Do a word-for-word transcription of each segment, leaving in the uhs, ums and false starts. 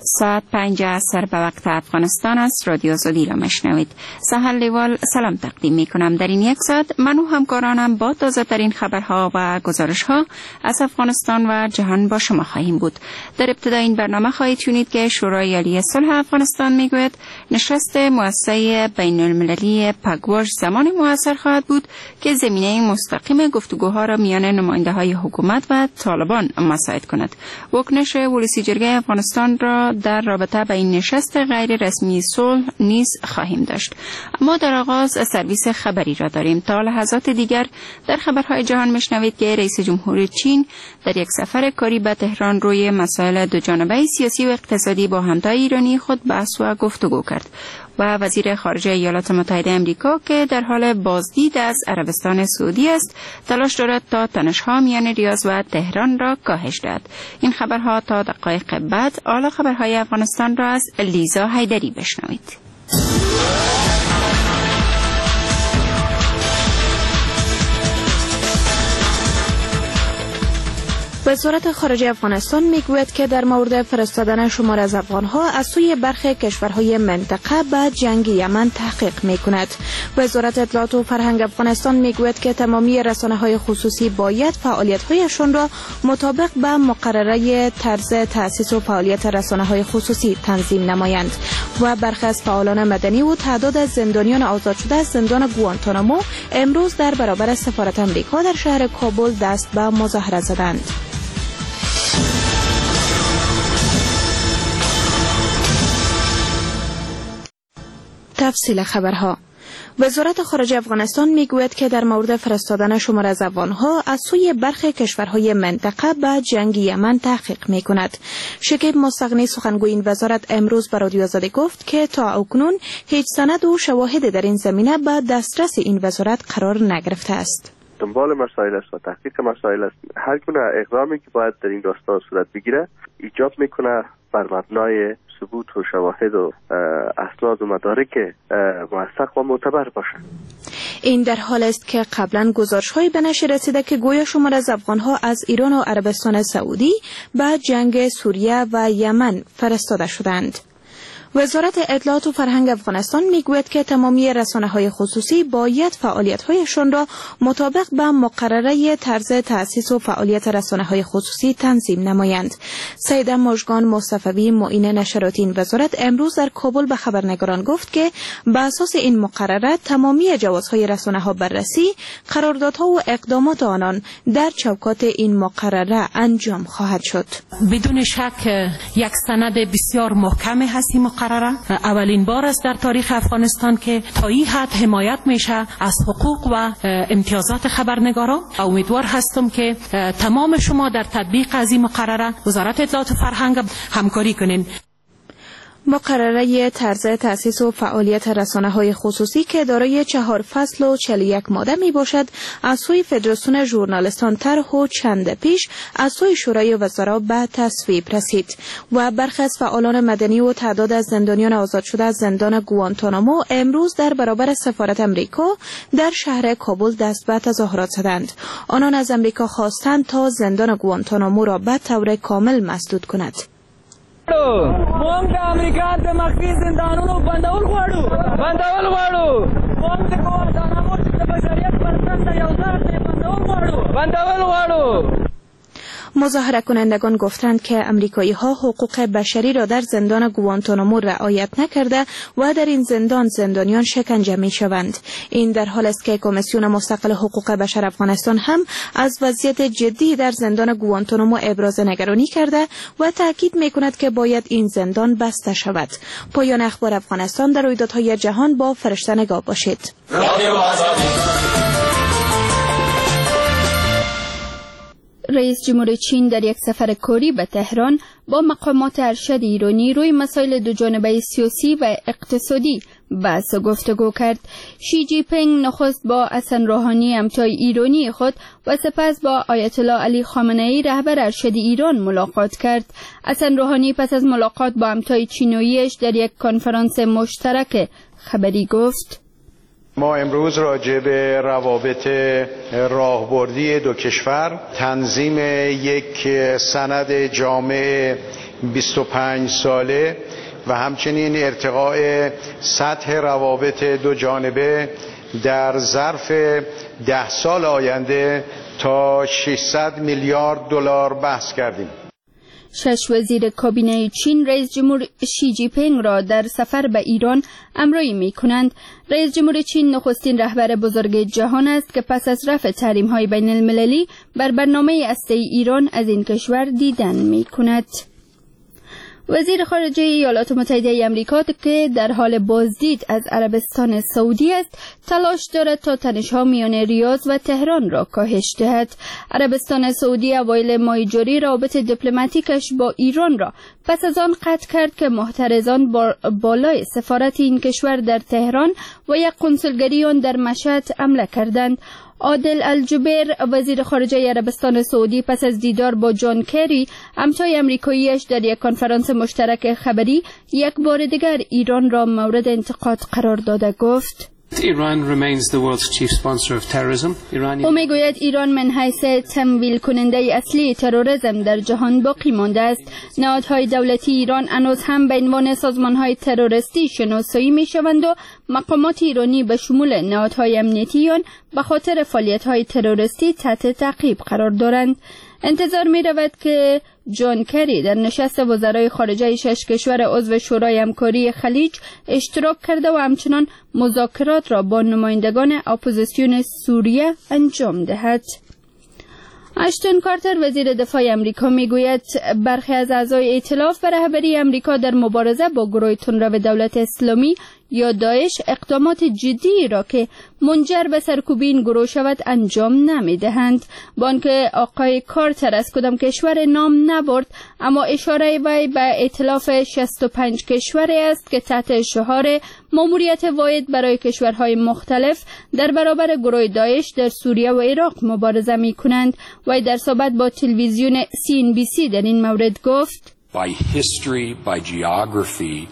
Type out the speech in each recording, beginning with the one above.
ساعت پنج عصر به وقت افغانستان است. رادیو آزادی را مشنوید. سحر لیوال سلام تقدیم می کنم. در این یک ساعت من و همکارانم با تازه ترین خبرها و گزارش ها از افغانستان و جهان با شما خواهیم بود. در ابتدا این برنامه خواهید شنید که شورای عالی صلح افغانستان می گوید نشست مؤسسه بین المللی پگوژ زمان موثر خواهد بود که زمینه مستقیم گفتگوها را میان نماینده های حکومت و طالبان مساعد کند. واکنش ولسی جرگه افغانستان را در رابطه با این نشست غیر رسمی صلح نیز خواهیم داشت. اما در آغاز سرویس خبری را داریم. تا لحظات دیگر در خبرهای جهان میشنوید که رئیس جمهور چین در یک سفر کاری به تهران روی مسائل دوجانبه سیاسی و اقتصادی با همتای ایرانی خود بحث و گفتگو کرد. و وزیر خارجه ایالات متحده آمریکا که در حال بازدید از عربستان سعودی است تلاش دارد تا تنش‌ها میان ریاض و تهران را کاهش دهد. این خبرها تا دقایق بعد. حالا خبرهای افغانستان را از لیزا حیدری بشنوید. وزارت خارجه افغانستان میگوید که در مورد فرستادن شمار از افغانها از سوی برخی کشورهای منطقه به جنگ یمن تحقیق میکند. وزارت اطلاعات و فرهنگ افغانستان میگوید که تمامی رسانه‌های خصوصی باید فعالیت‌هایشان را مطابق به مقرره طرز تأسیس و فعالیت رسانه‌های خصوصی تنظیم نمایند و برخی از فعالان مدنی و تعداد از زندانیان آزاد شده از زندان گوانتانامو امروز در برابر سفارت آمریکا در شهر کابل دست به مظاهره زدند. تفصیل خبرها. وزارت خارجه افغانستان میگوید که در مورد فرستادن شمار از افغانها از سوی برخی کشورهای منطقه به جنگ یمن تحقیق میکند. شکیب مستغنی سخنگوی این وزارت امروز به رادیو آزادی گفت که تا اکنون هیچ سند و شواهد در این زمینه به دسترس این وزارت قرار نگرفته است. دنبال مسائل است و تحقیق مسائل است. هر گونه اقدامی که باید در این راستا صورت بگیره ایجاب میکنه بر مبنای ثبوت و شواهد و اسناد و مدارک موثق و معتبر باشد. این در حال است که قبلا گزارش‌هایی به نشر رسیده که گویا شمار از افغان‌ها از ایران و عربستان سعودی به جنگ سوریه و یمن فرستاده شدند. وزارت اطلاعات و فرهنگ افغانستان میگوید که تمامی رسانه‌های خصوصی باید فعالیت‌هایشان را مطابق به مقرره طرز تأسیس و فعالیت رسانه‌های خصوصی تنظیم نمایند. سید مژگان مصطفی معین نشرات این وزارت امروز در کابل به خبرنگاران گفت که بر اساس این مقرره تمامی جوازهای رسانه‌ها بررسی، قراردادها و اقدامات آنان در چوکات این مقرره انجام خواهد شد. بدون شک یک سند بسیار محکم هست مقرره. اولین بار است در تاریخ افغانستان که تا این حد حمایت میشه از حقوق و امتیازات خبرنگاران. امیدوار هستم که تمام شما در تطبیق از این مقرره وزارت اطلاعات و فرهنگ همکاری کنین. مقرره طرز تأسیس و فعالیت رسانه‌های خصوصی که دارای چهار فصل و چهل و یک ماده می باشد از سوی فدراسیون ژورنالیستان طرح و چند پیش از سوی شورای وزرا به تصویب رسید و برخی از فعالان مدنی و تعداد از زندانیان آزاد شده از زندان گوانتانامو امروز در برابر سفارت آمریکا در شهر کابل دست به تظاهرات زدند. آنان از آمریکا خواستند تا زندان گوانتانامو را به طور کامل مسدود کند. موږ د امریکا د مخفي زندانونو بندول غواړو بندول غواړو موږ د ګوانتانامو د بشریت پر ضد یو ځای بندول غواړو بندول غواړو. مظاهره کنندگان گفتند که امریکایی ها حقوق بشری را در زندان گوانتانامو رعایت نکرده و در این زندان زندانیان شکنجه می شوند. این در حال است که کمیسیون مستقل حقوق بشر افغانستان هم از وضعیت جدی در زندان گوانتانامو ابراز نگرانی کرده و تاکید می کند که باید این زندان بسته شود. پایان اخبار افغانستان. در رویدادهای جهان با فرشته نگاه باشید. رئیس جمهور چین در یک سفر کاری به تهران با مقامات ارشد ایرانی روی مسائل دوجانبه سیاسی و اقتصادی بحث و گفتگو کرد. شی جی پینگ نخست با حسن روحانی همتای ایرانی خود و سپس با آیت الله علی خامنه ای رهبر ارشد ایران ملاقات کرد. حسن روحانی پس از ملاقات با همتای چینویش در یک کنفرانس مشترک خبری گفت: ما امروز راجع به روابط راهبردی دو کشور، تنظیم یک سند جامع بیست و پنج ساله و همچنین ارتقاء سطح روابط دو جانبه در ظرف ده سال آینده تا ششصد میلیارد دلار بحث کردیم. شش وزیر کابینه چین رئیس جمهور شی جی پینگ را در سفر به ایران همراهی می کنند. رئیس جمهور چین نخستین رهبر بزرگ جهان است که پس از رفع تحریم های بین المللی بر برنامه هسته‌ای ایران از این کشور دیدن می کند. وزیر خارجه ایالات متحده آمریکا که در حال بازدید از عربستان سعودی است، تلاش دارد تا تنش‌ها میان ریاض و تهران را کاهش دهد. عربستان سعودی اوایل ماه جاری رابط دیپلماتیکش با ایران را پس از آن قطع کرد که محترزان بالای سفارت این کشور در تهران و یک کنسولگری آن در مشهد حمله کردند. عادل الجبیر وزیر خارجه عربستان سعودی پس از دیدار با جان کری همتای امریکاییش در یک کنفرانس مشترک خبری یک بار دیگر ایران را مورد انتقاد قرار داده گفت: Iran remains the world's chief sponsor of terrorism. او میگوید ایران من حیث تمویل کننده اصلی تروریسم در جهان باقی مانده است. نهادهای دولتی ایران هنوز هم به عنوان سازمانهای تروریستی شناسایی میشوند و مقامات ایرانی به شمول نهادهای امنیتی آن به خاطر فعالیت‌های تروریستی تحت تعقیب قرار دارند. انتظار می رود که جان کری در نشست وزرای خارجه شش کشور عضو شورای همکاری خلیج اشتراک کرده و همچنان مذاکرات را با نمایندگان اپوزیسیون سوریه انجام دهد. اشتون کارتر وزیر دفاع امریکا میگوید برخی از اعضای ائتلاف به رهبری امریکا در مبارزه با گروه تندرو دولت اسلامی یا داعش اقدامات جدی را که منجر به سرکوب این گروه شود انجام نمیدهند. با آنکه آقای کارتر از کدام کشور نام نبرد، اما اشاره وی به ائتلاف شصت و پنج کشوری است که تحت شعار ماموریت واحد برای کشورهای مختلف در برابر گروه داعش در سوریه و عراق مبارزه می کنند. وی در صحبت با تلویزیون سی ان بی سی در این مورد گفت: By history, by geography,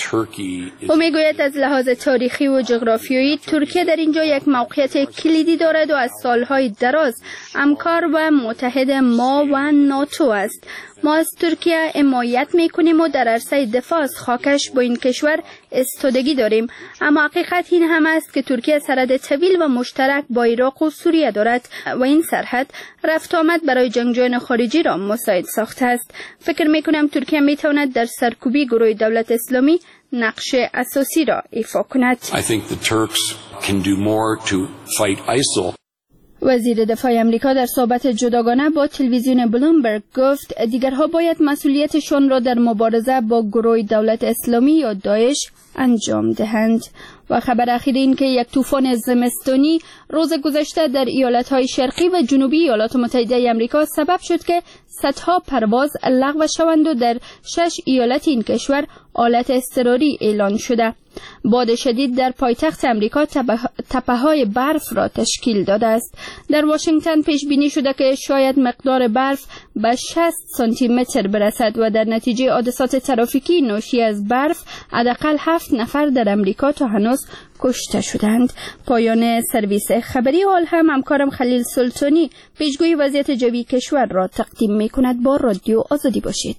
او میگوید از لحاظ تاریخی و جغرافیایی ترکیه در اینجا یک موقعیت کلیدی دارد و از سالهای دراز همکار و متحد ما و ناتو است. ما از ترکیه حمایت میکنیم و در عرصه دفاع از خاکش با این کشور استودگی داریم، اما حقیقت این هم است که ترکیه سرحد طویل و مشترک با عراق و سوریه دارد و این سرحد رفت آمد برای جنگجویان خارجی را مساعد ساخته است. فکر میکنم ترکیه میتواند در سرکوبی گروه دولت اسلامی نقش اساسی را ایفا کند. I think the Turks can do more to fight ISIL. وزیر دفاع امریکا در صحبت جداگانه با تلویزیون بلومبرگ گفت دیگرها باید مسئولیتشان را در مبارزه با گروه دولت اسلامی یا داعش انجام دهند. و خبر اخیر این که یک طوفان زمستانی روز گذشته در ایالت‌های شرقی و جنوبی ایالات متحده آمریکا سبب شد که صدها پرواز لغو شوند و در شش ایالت این کشور حالت اضطراری اعلان شده. باد شدید در پایتخت امریکا تپه‌های برف را تشکیل داده است. در واشنگتن پیش بینی شده که شاید مقدار برف به شصت سانتی متر برسد و در نتیجه حادثات ترافیکی ناشی از برف حداقل هفت نفر در امریکا تا هنوز کشته شدند. پایان سرویس خبری. حال هم همکارم خلیل سلطانی پیشگویی وضعیت جوی کشور را تقدیم می کند. با رادیو آزادی باشید.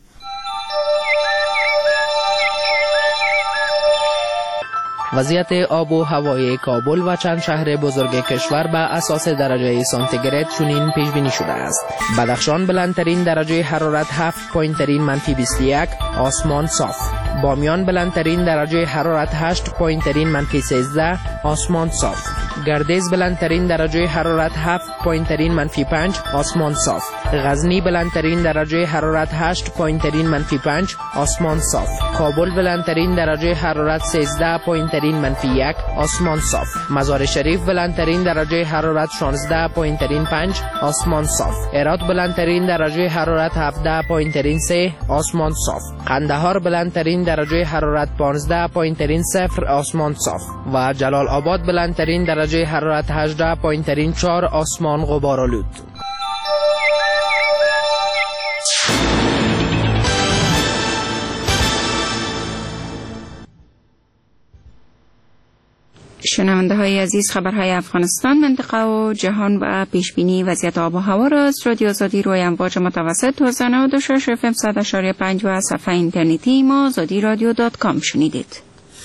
وضعیت آب و هوای کابل و چند شهر بزرگ کشور به اساس درجه سانتیگراد چنین پیش بینی شده است. بدخشان بلندترین درجه حرارت هفت پایینترین منفی بیست و یک، آسمان صاف. بامیان بلندترین درجه حرارت هشت پایینترین منفی سیزده، آسمان صاف. گردیز بلندترین درجه حرارت هفت پایینترین منفی پنج، آسمان صاف. غزنی بلندترین درجه حرارت هشت پایینترین منفی پنج، آسمان صاف. کابل بلندترین درجه حرارت سیزده پایینترین منفی یک، آسمان صاف. مزار شریف بلندترین درجه حرارت شانزده پایینترین پنج، آسمان صاف. هرات بلندترین درجه حرارت هفده پایینترین سه، آسمان صاف. قندهار بلندترین درجه حرارت پانزده پایینترین صفر، آسمان صاف. و جلال آباد بلندترین درجه حرارت هجده پایینترین چهار، آسمان غبارآلود. شنونده های عزیز، خبرهای افغانستان، منطقه و جهان و پیشبینی وضعیت آب و هوا را از رادیو آزادی روی امواج متوسط نود و شش اف ام صد و شش ممیز پنج و صفحه اینترنتی ما آزادی رادیو دات کام شنیدید.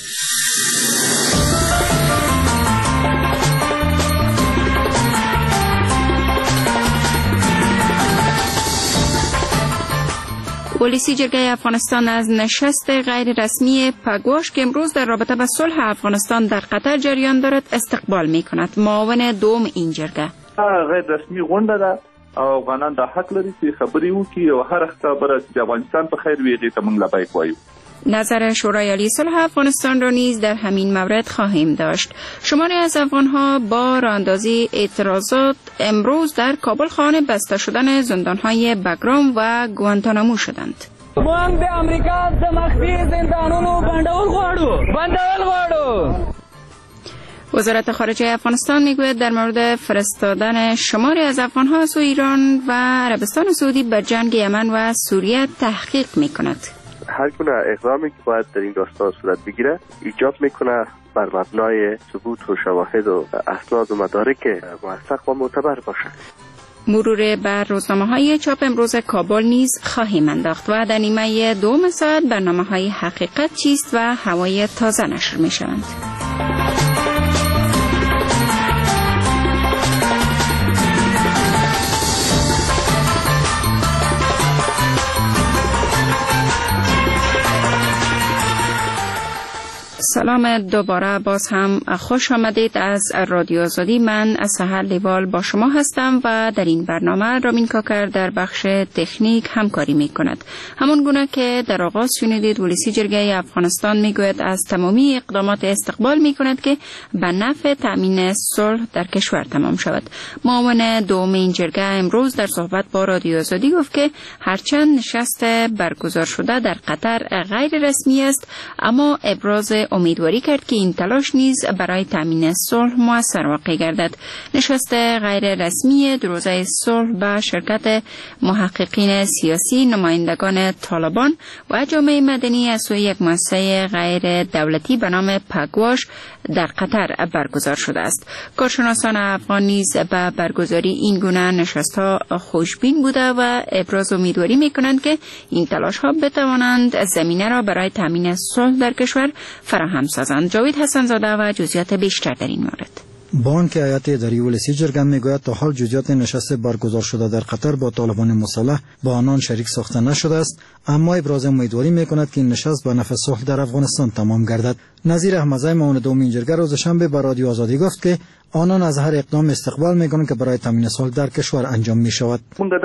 پلیسی جرگه افغانستان از نشست غیر رسمی پگواش که امروز در رابطه با صلح افغانستان در قطر جریان دارد استقبال می کند. معاون دوم این جرگه: غیر رسمی غونډه ده او افغانان د حق لري چې خبرې وکړي او هر خبره چې افغانستان په خیر وي هغې ته موږ لبیک وایو. نظر شورای عالی صلح افغانستان را نیز در همین مورد خواهیم داشت. شماری از افغانها با راهاندازی اعتراضات امروز در کابل خانه بسته شدن زندانهای بگرام و گوانتانامو شدند. موږ د امریکا د مخفي زندانونو بندول غواړو بندول غواړو. وزارت خارجه افغانستان میگوید در مورد فرستادن شماری از افغانها از ایران و عربستان سعودی به جنگ یمن و سوریه تحقیق میکند. هر گونه اقدامی که باید در این داستان صورت بگیره ایجاب میکنه بر مبنای ثبوت و شواهد و اسناد و مدارک موثق و معتبر باشه. مرور بر روزنامه‌های چاپ امروز کابل نیز خواهیم انداخت و در نیمه دوم ساعت برنامه‌های حقیقت چیست و هوای تازه نشر میشوند. سلام دوباره، باز هم خوش آمدید از رادیو آزادی. من از سحر لیوال با شما هستم و در این برنامه رامین کاکر در بخش تکنیک همکاری می کند. همون گونه که در آغاز شنیدید، پلیسی جرگه افغانستان می گوید از تمامی اقدامات استقبال می کند که به نفع تأمین صلح در کشور تمام شود. معاون دوم این جرگه امروز در صحبت با رادیو آزادی گفت که هرچند نشست برگزار شده در قطر غیر رسمی است، اما ابراز امیدواری کرد که این تلاش نیز برای تامین صلح مؤثر واقع گردد. نشست غیر رسمی دروازه صلح با شرکت محققین سیاسی، نمایندگان طالبان و جامعه مدنی از سوی یک مؤسسه غیر دولتی به نام پگواش در قطر برگزار شده است. کارشناسان افغان نیز به برگزاری این گونه نشست‌ها خوشبین بوده و ابراز امیدواری می‌کنند که این تلاش‌ها بتوانند زمینه را برای تامین صلح در کشور فراهم سازند. جاوید حسن زاده و جزئیات بیشتر در این مورد. بانک هیئت اداری ولسی جرگه میگوید تا حال جزئیات نشست برگزار شده در قطر با طالبان مسلح با آنان شریک ساخته نشده است، اما ابراز امیدواری میکند که این نشست به نفع صلح در افغانستان تمام گردد. نظیر احمدزی معاون دوم این جرگه روز شنبه به رادیو آزادی گفت که آنان از هر اقدام استقبال میکنند که برای تامین صلح در کشور انجام میشود.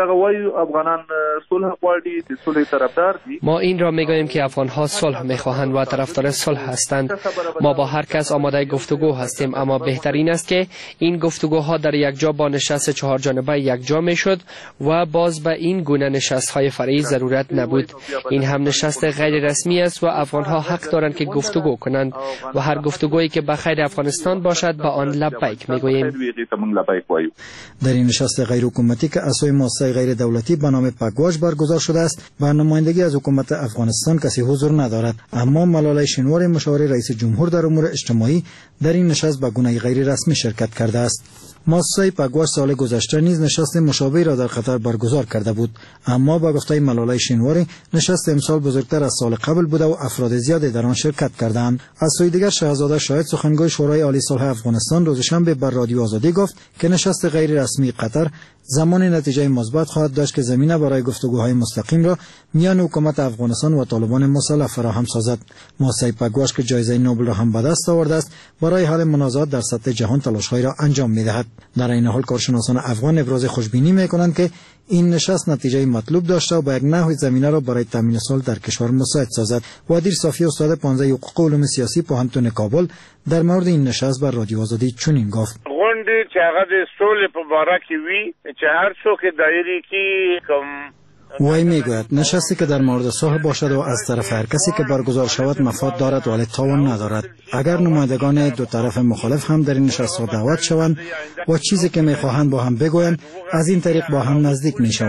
ما این را میگوییم که افغانها صلح میخواهند و طرفدار صلح هستند. ما با هر کس آماده گفتگو هستیم، اما بهترین است که این گفتگوها در یک جا با نشست چهار جانبه یک جا میشد و باز به این گونه نشست‌های فرعی ضرورت نبود. این هم نشست غیر رسمی است و افغانها حق دارند که گفتگو کنند و هر گفتگویی که به خیر افغانستان باشد به آن لبیک میگوییم. در این نشست غیر حکومتی که از سوی مؤسسه غیر دولتی به نام پگواش برگزار شده است، بر نمایندگی از حکومت افغانستان کسی حضور ندارد، اما ملالای شنواری مشاور رئیس جمهور در امور اجتماعی در این نشست به گونه غیر رسمی شرکت کرده است. مؤسسه پگواش سال گذشته نیز نشست مشابهی را در قطر برگزار کرده بود، اما با گفته ملالای شنواری نشست امسال بزرگتر از سال قبل بوده و افراد زیادی در آن شرکت کردند. از سوی دیگر شهزاده شاهد سخنگوی شورای عالی صلح افغانستان روز شنبه بر رادیو آزادی گفت که نشست غیر رسمی قطر زمان نتیجه مثبت خواهد داشت که زمینه برای گفتگوهای مستقیم را میان حکومت افغانستان و طالبان مسلح فراهم سازد. مؤسسه پگواش که جایزه نوبل را هم به دست آورده است، برای حل منازعات در سطح جهان تلاش‌هایی را انجام می‌دهد. در این حال کارشناسان افغان ابراز خوشبینی می‌کنند که این نشست نتیجه مطلوب داشته و با یک نحو زمینه را برای تامین صلح در کشور مساعد سازد. وادیر صافی استاد پانزده حقوق و علوم سیاسی پوهنتون کابل در مورد این نشست بر رادیو آزادی چنین گفت: غونډې چې هغه د سولې په باره کې وي چې هر څوک دایرې کې کوم وی میگوید نشستی که در مورد صلح باشد و از طرف هر کسی که برگزار شود مفاد دارد ولی تاوان ندارد. اگر نمایندگان دو طرف مخالف هم در این نشست دعوت شوند و چیزی که میخواهند با هم بگویند، از این طریق با هم نزدیک میشوند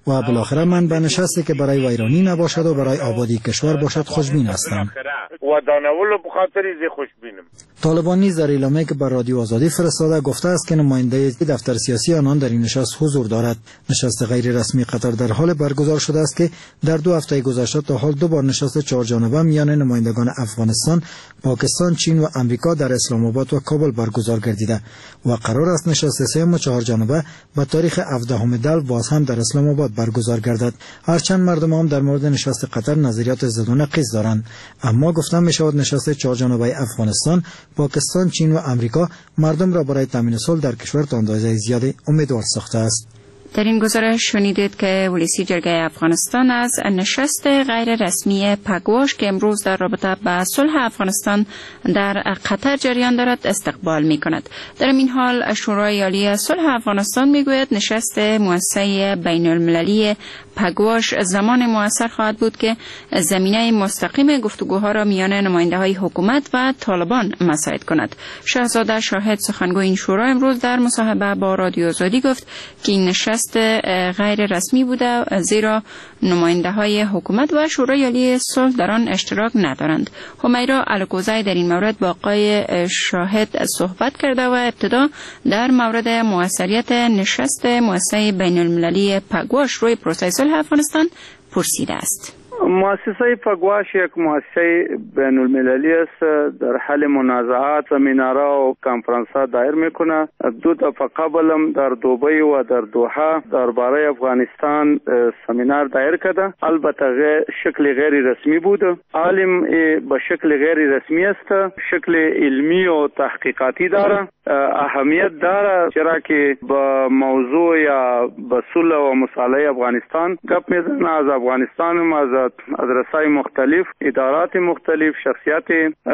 و بالاخره من به نشستی که برای ویرانی نباشد و برای آبادی کشور باشد خوشبین هستم. ودانولو په خاطر یې خوشبینم. طالبان نیز در اعلامیه‌ای که بر رادیو آزادی فرستاده گفته است که نماینده دفتر سیاسی آنان در این نشست حضور دارد. نشست غیر رسمی قطر در حال برگزار شده است که در دو هفته گذشته تا حال دو بار نشست چهار جانبه میان نمایندگان افغانستان، پاکستان، چین و امریکا در اسلام آباد و کابل برگزار گردیده و قرار است نشست سوم و چهار جانبه به تاریخ هفدهم دل باز هم در اسلام آباد برگزار گردد. هرچند مردم هم در مورد نشست قطر نظریات ضد و نقیض دارند، اما گفتن می شود نشست چهار جانبه افغانستان، پاکستان، چین و امریکا مردم را برای تامین صلح در کشور تا اندازه زیادی امیدوار ساخته است. در این گزارش شنیدید که ولسی جرگه افغانستان از نشست غیر رسمی پگواش که امروز در رابطه با صلح افغانستان در قطر جریان دارد استقبال می کند. در این حال شورای عالی صلح افغانستان می گوید نشست مؤسسه بین المللی پگواش زمان موثر خواهد بود که زمینه مستقیم گفتگوها را میان نماینده های حکومت و طالبان مساعد کند. شهزاده شاهد سخنگوی این شورا امروز در مصاحبه با رادیو آزادی گفت که این نشست غیر رسمی بوده زیرا نماینده های حکومت و شورای عالی صلح در آن اشتراک ندارند. همیرا الکوزی در این مورد با آقای شاهد صحبت کرده و ابتدا در مورد موثریت نشست مؤسسه بین المللی پگواش روی پروسه صلح افغانستان پرسیده است. مؤسسه پگواش یک مؤسسه بین المللی است، در حل منازعات سمینارها و کنفرانس‌ها دایر میکنه. دو دفعه قبل هم در دبی و در دوحه درباره افغانستان سمینار دایر کرده، البته شکل غیر رسمی بود. عالم به شکل غیر رسمی است، شکل علمی و تحقیقاتی داره، اهمیت داره، چرا که با موضوع یا به صلح و مصالحه افغانستان گپ میزنه. از افغانستان هم از از رسای مختلف، ادارات مختلف، شخصیت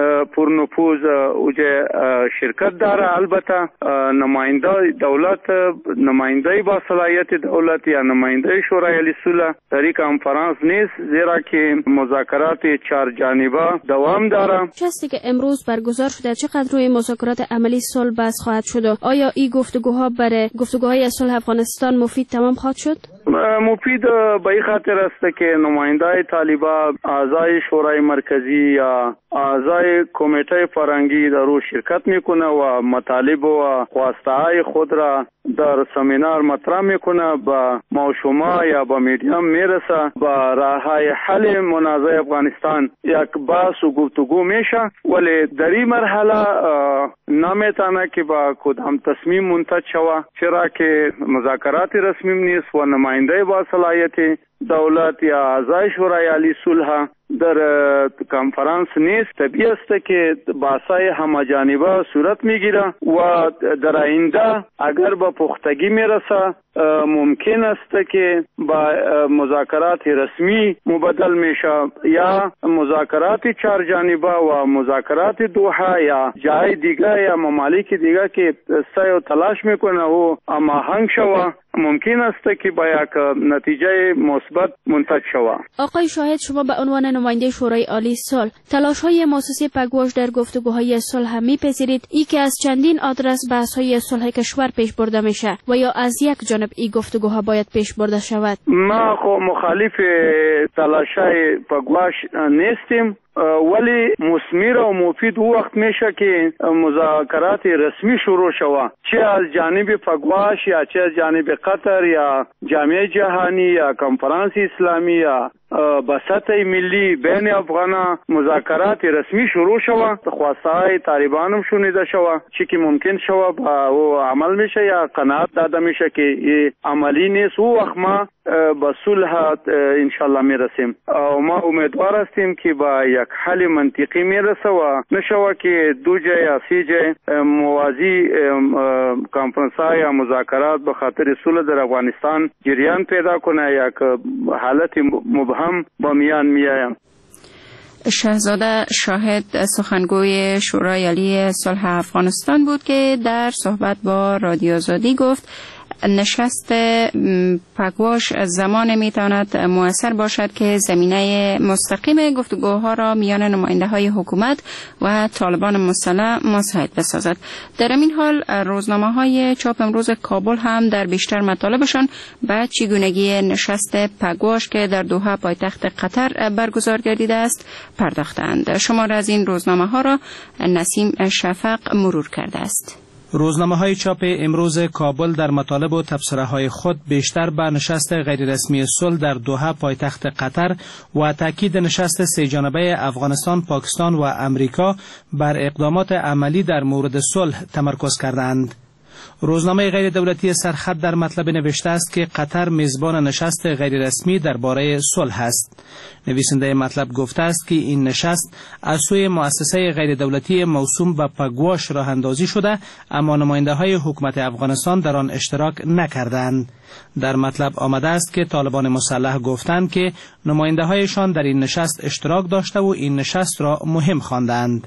پرنفوذ اوجه شرکت داره. البته نماینده دولت، نماینده با صلاحیت دولت یا نماینده شورای عالی صلح در این کنفرانس نیست، زیرا که مذاکرات چهار جانبه دوام داره. نشستی که امروز برگزار شده چقدر روی مذاکرات عملی صلح بحث خواهد شد؟ آیا این گفتگوها برای گفتگوهای صلح افغانستان مفید تمام خواهد شد؟ مفید به این خاطر است که نماینده طالبان، اعضای شورای مرکزی یا اعضای کمیته فرهنگی در او شرکت میکنه و مطالب و خواسته های خود را در سمینار مطرح میکنه، با معشومه یا با میدیام میرسه، با راه های حل منازعه افغانستان یک بحث و گفتگو میشه. ولی در این مرحله نمیتونه که با کدام تصمیم منتج شوه، چرا که مذاکرات رسمی نیست و نماینده با صلاحیت دولت یا اعضای شورای عالی صلح در کنفرانس نیست. طبیعی است که بحث‌های همه‌جانبه صورت میگیره و در آینده اگر به پختگی میرسه ممکن است که با مذاکرات رسمی مبدل میشه یا مذاکرات چهار جانبه و مذاکرات دوحه یا جای دیگه یا ممالک دیگه که سعی و تلاش میکنه و هماهنگ شوه، ممکن است که با یک نتیجه مثبت منتج شوه. آقای شاهد، شما به عنوان نماینده شورای عالی صلح تلاش‌های مؤسسه پگواش در گفتگوهای صلح هم می‌پذیرید ای که از چندین آدرس بحث‌های صلح کشور پیش برده میشه و یا از یک جانب این گفتگوها باید پیش برده شود؟ ما خو مخالف تلاش‌های پگواش نیستیم، ولی مثمر و مفید او وقت میشه که مذاکرات رسمی شروع شوه، چه از جانب پگواش یا چه از جانب قطر یا جامعه جهانی یا کنفرانس اسلامی یا بساط ملی بین افغان مذاکرات رسمی شروع شوه، خواستهای طالبان هم شنیده شوه، چی که ممکن شوه با او عمل میشه یا قناعت داده میشه که این عملی نیست، او وقت ما به صلح انشالله میرسیم و ما امیدوار هستیم که با یک حل منطقی میرسه و نشوه که دو جای یا سی جای موازی کنفرانس ها یا مذاکرات به خاطر صلح در افغانستان جریان پیدا کنه، یک حالت مبهم با میان میایم. شهزاده شاهد سخنگوی شورای عالی صلح افغانستان بود که در صحبت با رادیو آزادی گفت نشست پگواش زمان میتواند مؤثر باشد که زمینه مستقیم گفتگوها را میان نماینده های حکومت و طالبان مسلح مساعد بسازد. در این حال روزنامه های چاپ امروز کابل هم در بیشتر مطالبشان به چگونگی نشست پگواش که در دوحه پایتخت قطر برگزار گردیده است پرداختند. شمار از این روزنامه ها را نسیم شفق مرور کرده است. روزنامه های چاپ امروز کابل در مطالب و تبصره های خود بیشتر به نشست غیررسمی صلح در دوحه پایتخت قطر و تاکید نشست سه جانبه افغانستان، پاکستان و امریکا بر اقدامات عملی در مورد صلح تمرکز کردند. روزنامه غیر دولتی سرخط در مطلب نوشته است که قطر میزبان نشست غیر رسمی درباره صلح است. نویسنده مطلب گفته است که این نشست از سوی مؤسسه غیر دولتی موسوم به پگواش راه اندازی شده، اما نماینده های حکومت افغانستان در آن اشتراک نکردند. در مطلب آمده است که طالبان مسلح گفتند که نماینده هایشان در این نشست اشتراک داشته و این نشست را مهم خواندند.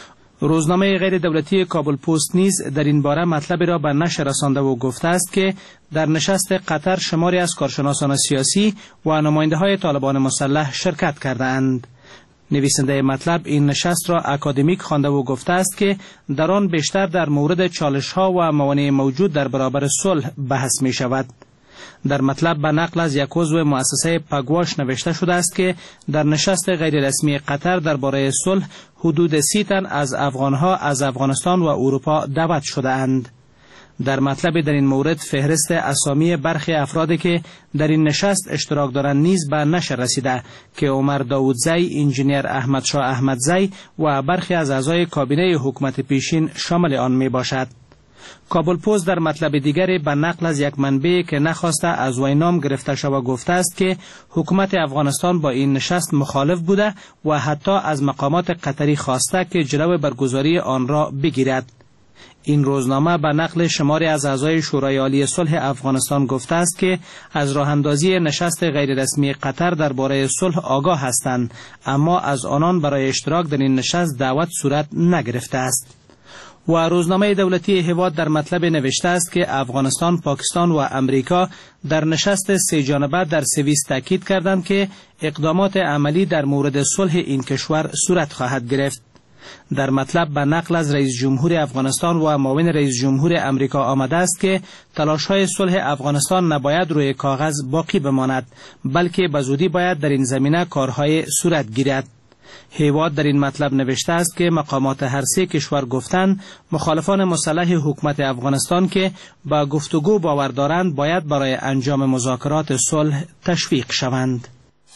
روزنامه غیر دولتی کابل پست نیز در این باره مطلبی را به نشر رسانده و گفته است که در نشست قطر شماری از کارشناسان سیاسی و نماینده های طالبان مسلح شرکت کردند. نویسنده مطلب این نشست را اکادمیک خوانده و گفته است که در آن بیشتر در مورد چالش ها و موانع موجود در برابر صلح بحث می شود. در مطلب به نقل از یک عضو مؤسسه پگواش نوشته شده است که در نشست غیر رسمی قطر درباره صلح حدود سی تن از افغانها از افغانستان و اروپا دعوت شده اند. در مطلب در این مورد فهرست اسامی برخی افرادی که در این نشست اشتراک دارند نیز به نشر رسیده که عمر داودزی، انجینیر احمد شاه احمدزی و برخی از اعضای کابینه حکومت پیشین شامل آن می باشد. کابل پست در مطلب دیگری به نقل از یک منبع که نخواسته از وی نام گرفته شود گفته است که حکومت افغانستان با این نشست مخالف بوده و حتی از مقامات قطری خواسته که جلو برگزاری آن را بگیرد. این روزنامه به نقل شماری از اعضای شورای عالی صلح افغانستان گفته است که از راه اندازی نشست غیر رسمی قطر درباره صلح آگاه هستند، اما از آنان برای اشتراک در این نشست دعوت صورت نگرفته است. و روزنامه دولتی هواد در مطلب نوشته است که افغانستان، پاکستان و امریکا در نشست سه جانبه در سوئیس تاکید کردند که اقدامات عملی در مورد صلح این کشور صورت خواهد گرفت. در مطلب به نقل از رئیس جمهور افغانستان و معاون رئیس جمهور امریکا آمده است که تلاش‌های صلح افغانستان نباید روی کاغذ باقی بماند، بلکه به زودی باید در این زمینه کارهای صورت گیرد. هیواد در این مطلب نوشته است که مقامات هر سه کشور گفتند مخالفان مسلح حکومت افغانستان که با گفتگو باور دارند باید برای انجام مذاکرات صلح تشویق شوند.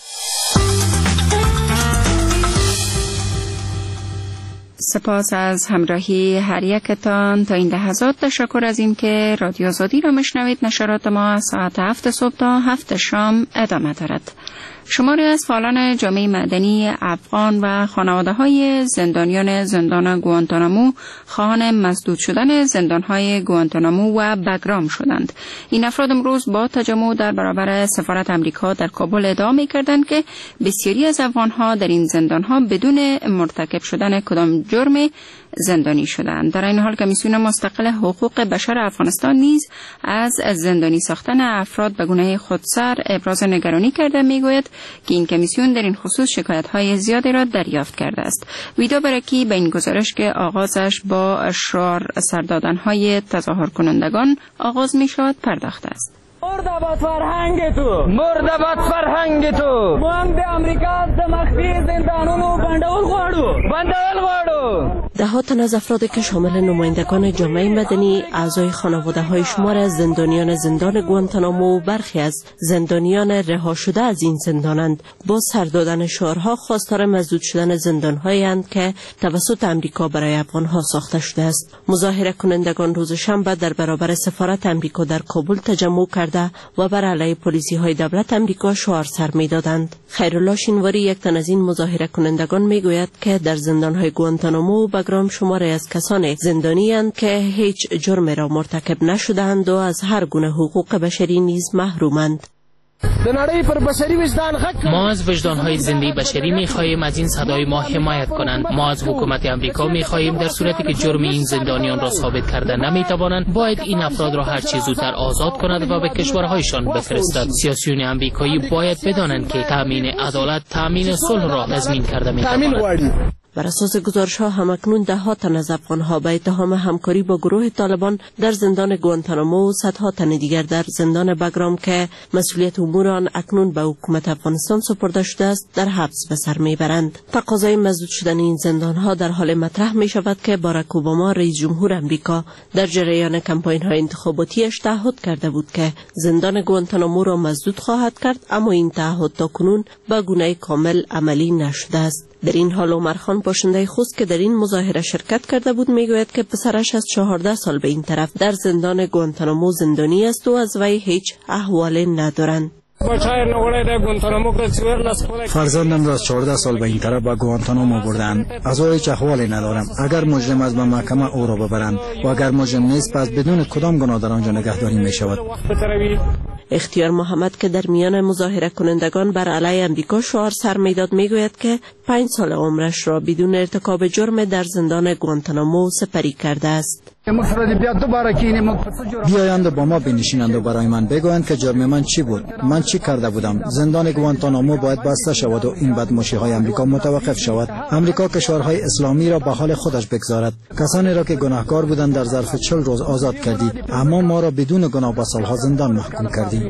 سپاس از همراهی هر یکتان. تا این لحظات تشکر از این که رادیو آزادی را میشنوید. نشرات ما ساعت هفت صبح تا هفت شام ادامه دارد. شماری از فعالان جامعه مدنی افغان و خانواده های زندانیان زندان گوانتانامو خواهان مسدود شدن زندان های گوانتانامو و بگرام شدند. این افراد امروز با تجمع در برابر سفارت امریکا در کابل ادعا می‌کردند که بسیاری از افغان ها در این زندان ها بدون مرتکب شدن کدام جرم زندانی شدند. در این حال کمیسیون مستقل حقوق بشر افغانستان نیز از زندانی ساختن افراد به گونه خودسر ابراز نگرانی کرده. میگوید که این کمیسیون در این خصوص شکایت‌های زیادی را دریافت کرده است. ویدا برکی به این گزارش که آغازش با شعار سردادن‌های تظاهر کنندگان آغاز می‌شد پرداخته است. مردباد فرهنگ تو، مردباد فرهنگ تو. موږ د امریکا د مخفي زندانونو بندول غواړو، بندول غواړو. ده تن از افرادی که شامل نمایندگان جامعه مدنی، اعضای خانواده های شمار از زندانیان زندان گوانتانامو و برخی از زندانیان رها شده از این زندانند، با سر دادن شعارها خواستار مسدود شدن زندانهایند که توسط امریکا برای افغانها ساخته شده است. مظاهره کنندگان روز شنبه در برابر سفارت امریکا در کابل تجمع کرده و بر علیه پلیسی های دولت امریکا شعار سر می دادند. خیرالله شینواری، یک تن از این مظاهره کنندگان، می گوید که در زندان های گوانتانامو و بگرام شماری از کسان زندانی اند که هیچ جرم را مرتکب نشدند و از هر گونه حقوق بشری نیز محرومند. ما از وجدان‌های زنده بشری می‌خواهیم از این صدای ما حمایت کنند. ما از حکومت آمریکا می‌خواهیم در صورتی که جرم این زندانیان را ثابت کرده نمی‌توانند، باید این افراد را هر چه زودتر آزاد کند و به کشورهایشان بفرستد. سیاسیون آمریکایی باید بدانند که تامین عدالت تامین صلح را تضمین کرده می‌تواند. بر اساس گزارش‌ها همکنون ده ها تن از افغان‌ها به اتهام همکاری با گروه طالبان در زندان گوانتانامو و صدها تن دیگر در زندان بگرام که مسئولیت امور آن اکنون به حکومت افغانستان سپرده شده است در حبس به سر میبرند. تقاضای مسدود شدن این زندان‌ها در حال مطرح می شود که باراک اوباما رئیس جمهور امریکا در جریان کمپاین‌های انتخاباتیش تعهد کرده بود که زندان گوانتانامو را مسدود خواهد کرد، اما این تعهد تاکنون به گونه کامل عملی نشده است. در این حال عمر خان باشنده خوست که در این مظاهره شرکت کرده بود میگوید که پسرش از چهارده سال به این طرف در زندان گوانتانامو زندانی است و از وی هیچ احوالی ندارند. فرزندم را از چهارده سال به این طرف به گوانتانامو بردند. از او هیچ احوالی ندارم. اگر مجرم از به محکمه او را ببرند و اگر مجرم نیست پس بدون کدام گناه در آنجا نگهداری می شود. اختیار محمد که در میان مظاهره کنندگان بر علیه امریکا شعار سر میداد میگوید که پنج سال عمرش را بدون ارتکاب جرم در زندان گوانتانامو سپری کرده است. بیایند و با ما بنشینند و برای من بگویند که جرم من چی بود، من چی کرده بودم. زندان گوانتانامو باید بسته شود و این بدموشی‌های امریکا متوقف شود. امریکا کشورهای اسلامی را به حال خودش بگذارد. کسانی را که گناهکار بودند در ظرف چهل روز آزاد کردید، اما ما را بدون گناه به سالها زندان محکوم کردید.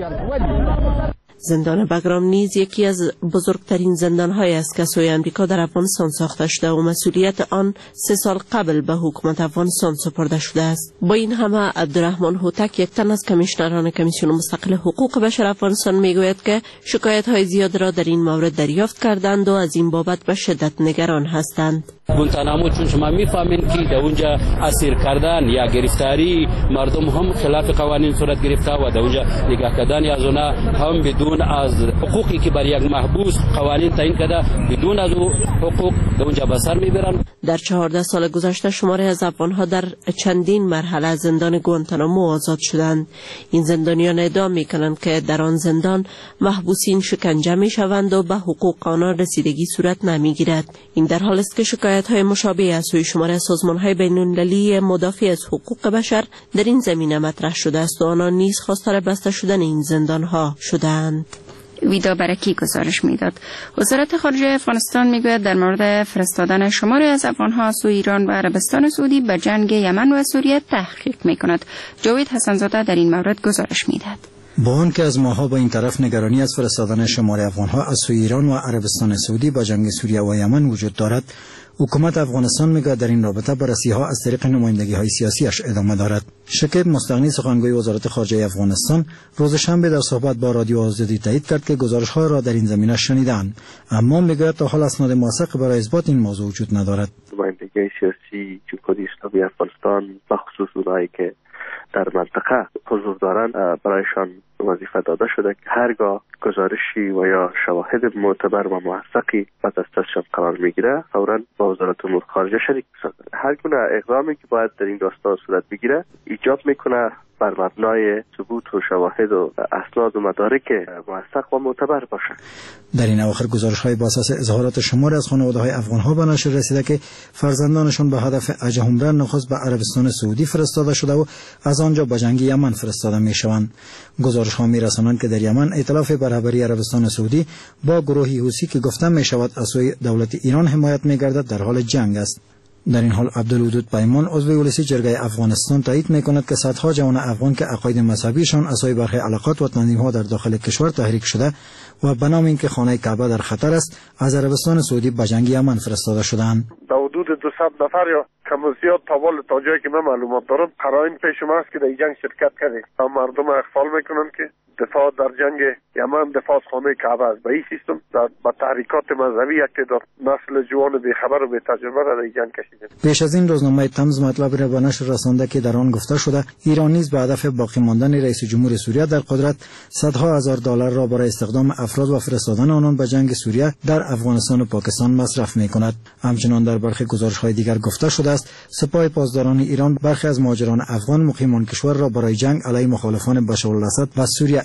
زندان بگرام نیز یکی از بزرگترین زندان‌های است که سوی امریکا در افغانستان ساخته شده و مسئولیت آن سه سال قبل به حکومت افغانستان سپرده شده است. با این همه عبدالرحمن هوتک یک تن از کمیشنران کمیسیون مستقل حقوق بشر افغانستان میگوید که شکایت‌های زیاد را در این مورد دریافت کردند و از این بابت به شدت نگران هستند. گوانتانامو چون شما میفهمین که در اونجا اسیر کردن یا گرفتاری مردم هم خلاف قوانین صورت گرفته و در اونجا نگاه کردن از اونا هم بدون از حقوقی که بر یک محبوس قوانین تعیین کرده بدون از او حقوق در اونجا به سر میبرن. در چهارده سال گذشته شماری از افغان‌ها در چندین مرحله از زندان گوانتانامو آزاد شدند. این زندانیان ادعا میکنند که در آن زندان محبوسین شکنجه میشوند و به حقوق آنها رسیدگی صورت نمیگیرد. این در حالی است که شکایت‌های مشابه از سوی شماری از سازمان‌های بین‌المللی مدافع از حقوق بشر در این زمینه مطرح شده است و آنها نیز خواستار بسته شدن این زندان‌ها شدند. ویدا برکی گزارش میداد. وزارت خارجه افغانستان میگوید در مورد فرستادن شماری از افغان‌ها سوی ایران و عربستان سعودی به جنگ یمن و سوریه تحقیق میکند. جاوید حسنزاده در این مورد گزارش میداد. با آنکه از ماه‌ها با این طرف نگرانی از فرستادن شماری افغان‌ها از سوی ایران و عربستان سعودی به جنگ سوریه و یمن وجود دارد، حکومت افغانستان میگه در این رابطه بررسی‌ها از طریق نمایندگی‌های سیاسیش ادامه دارد. شکیب مستغنی سخنگوی وزارت خارجه افغانستان روز شنبه در صحبت با رادیو آزادی تایید کرد که گزارش‌ها را در این زمینه شنیدند، اما میگه تا حال اسناد موثق برای اثبات این موضوع وجود ندارد. نمایندگی سیاسی جمهوری اسلامی افغانستان بخصوص اونایی که در منطقه حضور دارند برایشان وظیفه داده شده که هرگاه گزارشی و یا شواهد معتبر و موثقی به دستشان قرار میگیره فوراً با وزارت امور خارجه شریک بسازند. هر گونه اقدامی که باید در این داستان صورت بگیره ایجاب میکنه بر مبنای ثبوت و شواهد و اسناد و مدارک موثق و معتبر باشه. در این اواخر گزارش‌های با اساس اظهارات شماری از خانواده‌های افغان‌ها به نشر رسیده که فرزندانشان به هدف حج عمره نخست به عربستان سعودی فرستاده شده و از آنجا به جنگ یمن فرستاده می‌شوند. گزارش‌ها می‌رسانند که در یمن ائتلاف برابری عربستان سعودی با گروهی حوثی که گفته می‌شود از سوی دولت ایران حمایت می‌گردد در حال جنگ است. در این حال عبدالودود پیمان عضو ولسی جرگه افغانستان تایید می‌کند که صدها جوان افغان که عقاید مذهبیشان اسای برخی علاقات و تنظیم‌ها در داخل کشور تحریک شده و به نام اینکه خانه کعبه در خطر است از عربستان سعودی به جنگ یمن فرستاده شدند. در حدود دویست نفر یا کم و زیاد تا والا تا جایی که من معلومات دارم قرائن پیش ما است که در جنگ شرکت کرده. هم مردم اخفال میکنن که دفاع در جنگ یمن دفاع از خانه کعبه است. به این سیستم با تحریکات مذهبی یک تعداد نسل جوان بی خبر و بی تجربه را در جنگ کشیده. پیش از این روزنامه تمز مطلب را به نشر رسانده که در آن گفته شده ایران نیز به هدف باقی ماندن رئیس جمهور سوریه در قدرت صدها هزار دلار را برای استخدام افراد و فرستادن آنان به جنگ سوریه در افغانستان و پاکستان مصرف می‌کند. همچنان در برخی گزارش‌های دیگر گفته شده است سپاه پاسداران ایران برخی از مهاجران افغان مقیمان کشور را برای جنگ علیه مخالفان بشار الاسد و سوریه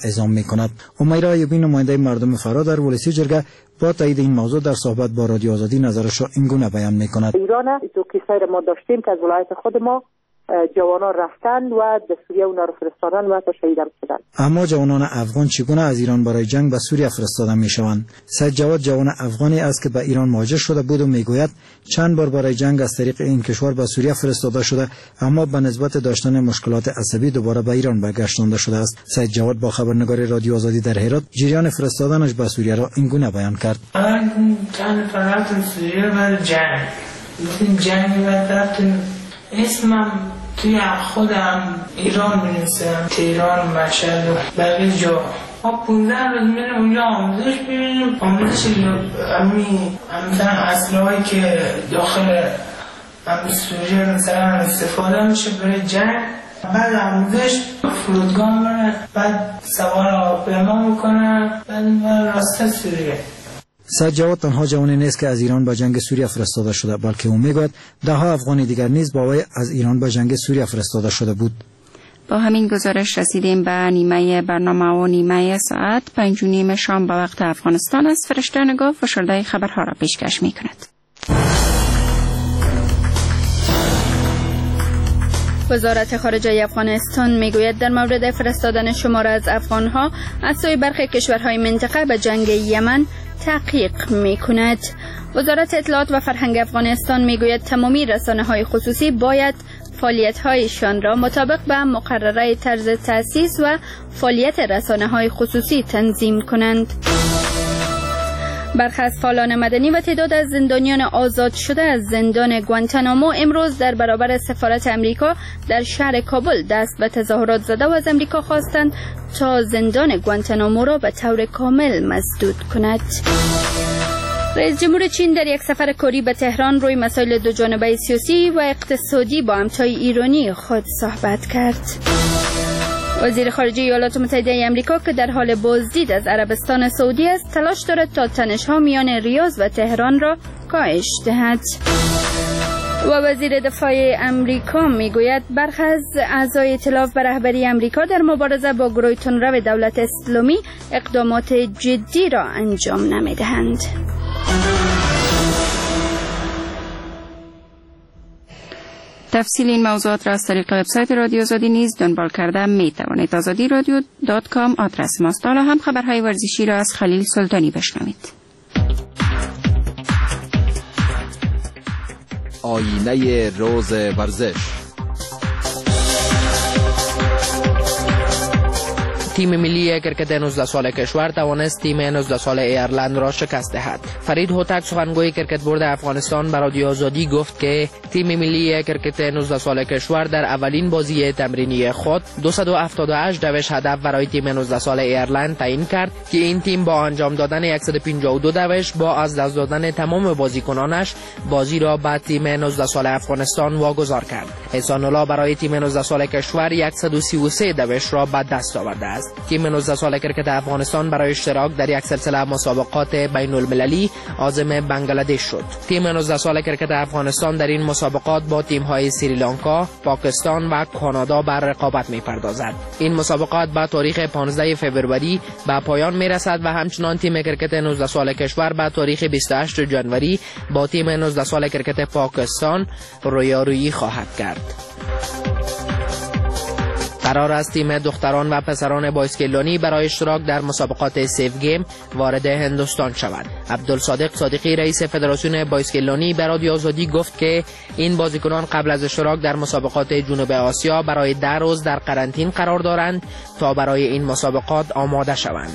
اعزام می‌کند. امیرا ایوبی نماینده مردم فرا در ولسی جرگه با تایید این موضوع در صحبت با رادیو آزادی نظرش را اینگونه بیان می‌کند. ایران تو کیسه ما داشتیم که از ولایت خود ما جوانان رفتن و در سوریه اونا رو فرستادن و تا شهید هم شدن. اما جوانان افغان چگونه از ایران برای جنگ به سوریه فرستاده میشوند؟ سید جواد جوان افغانی است که به ایران مهاجر شده بود و میگوید چند بار برای جنگ از طریق این کشور به سوریه فرستاده شده، اما به نسبت داشتن مشکلات عصبی دوباره به ایران برگشتانده شده است. سید جواد با خبرنگار رادیو آزادی در هرات جریان فرستادنش به سوریه را اینگونه بیان کرد. من چند فقط سوریه برای جنگ این جنگ رفتم، اسمم توی خودم ایران بنویسم، تهران، مشهد و بقیه جا. ما پونزده روز میریم اونجا آموزش ببینیم، آموزش امی مثلا اسلحه‌ای که داخل امی سوریه مثلا استفاده میشه برای جنگ. بعد آموزش فرودگاه میره، بعد سوار هواپیما میکنه، بعد میره راست سوریه. سید جواد تنها جوانی نیست که از ایران به جنگ سوریه فرستاده شده، بلکه او میگوید ده ها افغانی دیگر نیز با وی از ایران به جنگ سوریه فرستاده شده بود. با همین گزارش رسیدیم به نیمه برنامه و نیمه ساعت پنج و نیم شام به وقت افغانستان است. فرشته نگاه فشرده خبرها را پیشکش می کند. وزارت خارجه افغانستان میگوید در مورد فرستادن شمار از افغانها از سوی برخی کشورهای منطقه به جنگ یمن تحقیق میکند. وزارت اطلاعات و فرهنگ افغانستان میگوید تمامی رسانه‌های خصوصی باید فعالیت‌هایشان را مطابق به مقرره طرز تأسیس و فعالیت رسانه‌های خصوصی تنظیم کنند. برخی از فعالان مدنی و تعداد از زندانیان آزاد شده از زندان گوانتانامو امروز در برابر سفارت امریکا در شهر کابل دست به تظاهرات زده و از امریکا خواستند تا زندان گوانتانامو را به طور کامل مسدود کند. رئیس جمهور چین در یک سفر کاری به تهران روی مسائل دو جانبه سیاسی و اقتصادی با همتای ایرانی خود صحبت کرد. وزیر خارجه ایالات متحده آمریکا که در حال بازدید از عربستان سعودی است تلاش دارد تا تنش‌ها میان ریاض و تهران را کاهش دهد. و وزیر دفاع آمریکا میگوید برخی از اعضای ائتلاف به رهبری آمریکا در مبارزه با گروه تندرو دولت اسلامی اقدامات جدی را انجام نمیدهند. تفصیل این موضوعات را از طریق وبسایت رادیو آزادی نیز دنبال کرده می توانید. آزادی رادیو دات کام آدرس ماست. حالا هم خبرهای ورزشی را از خلیل سلطانی بشنوید. آینه روز ورزش. تیم ملی کرکت نوزده ساله کشور توانست تیم نوزده ساله ایرلند را شکست دهد. فرید هوتک سخنگوی کرکت بورد افغانستان به رادیو آزادی گفت که تیم ملی کرکت نوزده ساله کشور در اولین بازی تمرینی خود دویست و هفتاد و هشت دوش هدف برای تیم نوزده ساله ایرلند تعیین کرد که این تیم با انجام دادن صد و پنجاه و دو دوش با از دست دادن تمام بازیکنانش بازی را به تیم نوزده ساله افغانستان واگذار کرد. احسان الله برای تیم نوزده ساله کشور صد و سی و سه دوش را به دست آورده است. تیم نوزده ساله کرکت افغانستان برای اشتراک در یک سلسله مسابقات بین المللی عازم بنگلادش شد. تیم نوزده ساله کرکت افغانستان در این مسابقات با تیم‌های سریلانکا، پاکستان و کانادا بر رقابت می‌پردازد. این مسابقات با تاریخ پانزده فوریه به پایان می‌رسد و همچنان تیم کرکت نوزده ساله کشور با تاریخ بیست و هشت ژانویه با تیم نوزده ساله کرکت پاکستان رویارویی خواهد کرد. قرار است تیم دختران و پسران بایسکلانی برای اشتراک در مسابقات سیف گیم وارد هندوستان شوند. عبدالصادق صادقی رئیس فدراسیون بایسکلانی به رادیو آزادی گفت که این بازیکنان قبل از اشتراک در مسابقات جنوب آسیا برای ده روز در قرنطینه قرار دارند تا برای این مسابقات آماده شوند.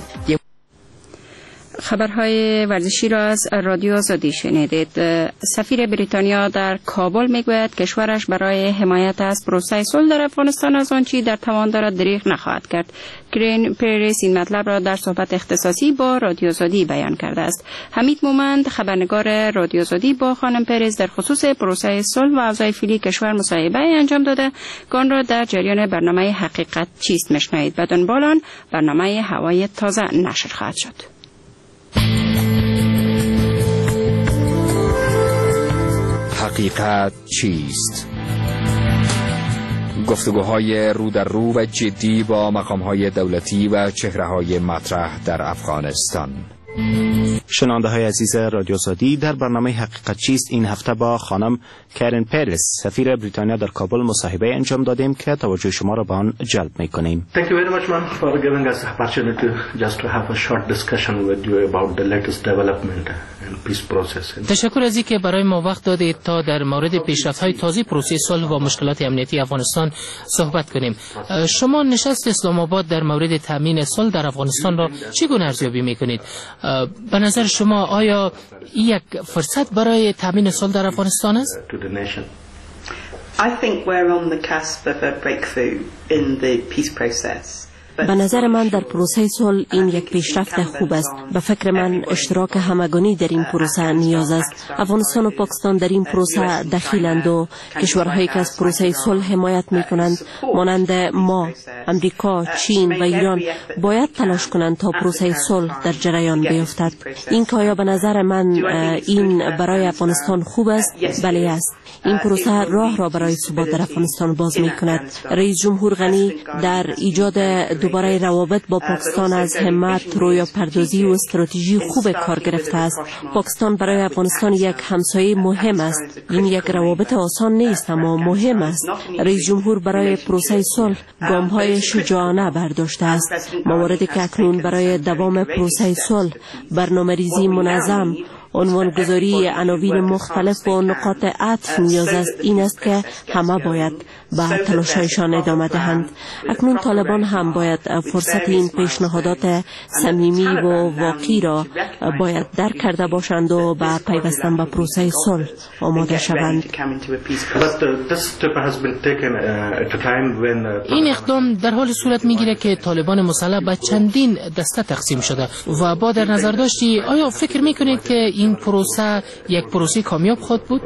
خبرهای ورزشی را از رادیو آزادی شنیدید. سفیر بریتانیا در کابل میگوید کشورش برای حمایت از پروسه صلح در افغانستان از آنچه در توان دارد دریغ نخواهد کرد. کرین پریس این مطلب را در صحبت اختصاصی با رادیو آزادی بیان کرده است. حمید مومند خبرنگار رادیو آزادی با خانم پریس در خصوص پروسه صلح و اوضاع فعلی کشور مصاحبه انجام داده. آن را در جریان برنامه حقیقت چیست میشنوید. به دنبال آن برنامه هوای تازه نشر خواهد شد. حقیقت چیست؟ گفتگوهای رو در رو و جدی با مقامهای دولتی و چهره‌های مطرح در افغانستان. شنونده های عزیز رادیو آزادی، در برنامه حقیقت چیست این هفته با خانم کرن پرس سفیر بریتانیا در کابل مصاحبه انجام دادیم که توجه شما را به آن جلب می‌کنیم. Thank you very much ma'am for giving us the opportunity just to have a short discussion with you about the latest development and peace process. تشکر از اینکه برای ما وقت دادید تا در مورد پیشرفت‌های تازه پروسه صلح و مشکلات امنیتی افغانستان صحبت کنیم. شما نشست اسلام آباد در مورد تامین صلح در افغانستان را چگونه ارزیابی می‌کنید؟ به نظر شما آیا یک فرصت برای تامین صلح در افغانستان است؟ I think we're on the cusp of a breakthrough in the peace process. به نظر من در پروسه صلح این یک پیشرفت خوب است. به فکر من اشتراک همگانی در این پروسه نیاز است. افغانستان و پاکستان در این پروسه دخیلند و کشورهایی که از پروسه صلح حمایت می‌کنند مانند ما، امریکا، چین و ایران باید تلاش کنند تا پروسه صلح در جریان بیفتد. این که آیا به نظر من این برای افغانستان خوب است؟ بله است. این پروسه راه را برای ثبات در افغانستان باز می‌کند. رئیس جمهور غنی در ایجاد دوباره روابط با پاکستان از همت، رویا پردازی و استراتژی خوب کار گرفته است. پاکستان برای افغانستان یک همسایه مهم است. این یک روابط آسان نیست اما مهم است. رئیس جمهور برای پروسه صلح گام‌های شجاعانه برداشته است. مواردی که اکنون برای دوام پروسه صلح برنامه‌ریزی منظم، عنوان گذاری عناوین مختلف و نقاط عطف نیاز است این است که همه باید به تلاش‌هایشان ادامه دهند. اکنون طالبان هم باید فرصت این پیشنهادات صمیمی و واقعی را باید درک کرده باشند و به پیوستن به پروسه صلح آماده شوند. این اقدام در حال صورت میگیره که طالبان مسلح به چندین دسته تقسیم شده و با در نظر داشتی آیا فکر میکنید که این پروسه یک پروسه کامیاب خواهد بود؟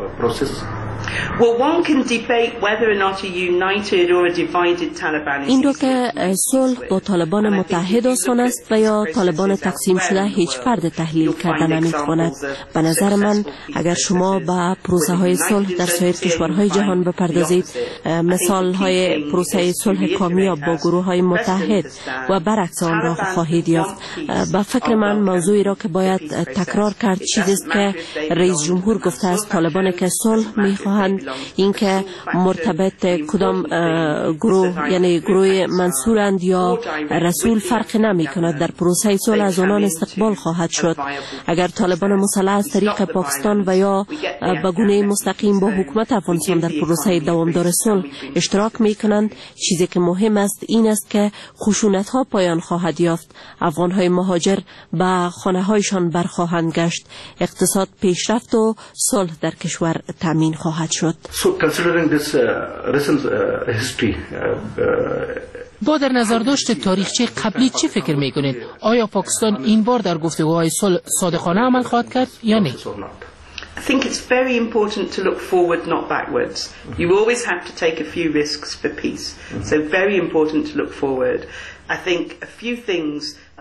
این رو که صلح با طالبان متحد آسان است و یا طالبان تقسیم شده هیچ فرد تحلیل کرده نمی‌تواند. به نظر من اگر شما به پروسه های صلح در سایر کشورهای جهان بپردازید، مثال های پروسه صلح کامیاب با گروه های متحد و برعکس آن را خواهید یافت. به فکر من موضوعی را که باید تکرار کرد چیزی است که رئیس جمهور گفته است طالبان که صلح می‌خواهند اینکه مرتبط کدام گروه یعنی گروه منصورند یا رسول فرق نمی کند در پروسه صلح از آنان استقبال خواهد شد. اگر طالبان مسلح از طریق پاکستان و یا به گونه مستقیم با حکومت افغانستان در پروسه دوامدار صلح اشتراک می کنند، چیزی که مهم است این است که خشونت ها پایان خواهد یافت، افغان های مهاجر به خانه هایشان برخواهند گشت، اقتصاد پیشرفت و صلح در کشور تامین خواهد شد. So considering this uh, recent uh, history uh, uh, با در نظر داشت تاریخچه قبلی چی فکر میکنید؟ آیا پاکستان این بار در گفتگوهای صلح صادقانه عمل خواهد کرد یا نه؟ I think it's very important to look forward, not backwards. You always have to take a few risks for peace. So very important to look forward. I think a few things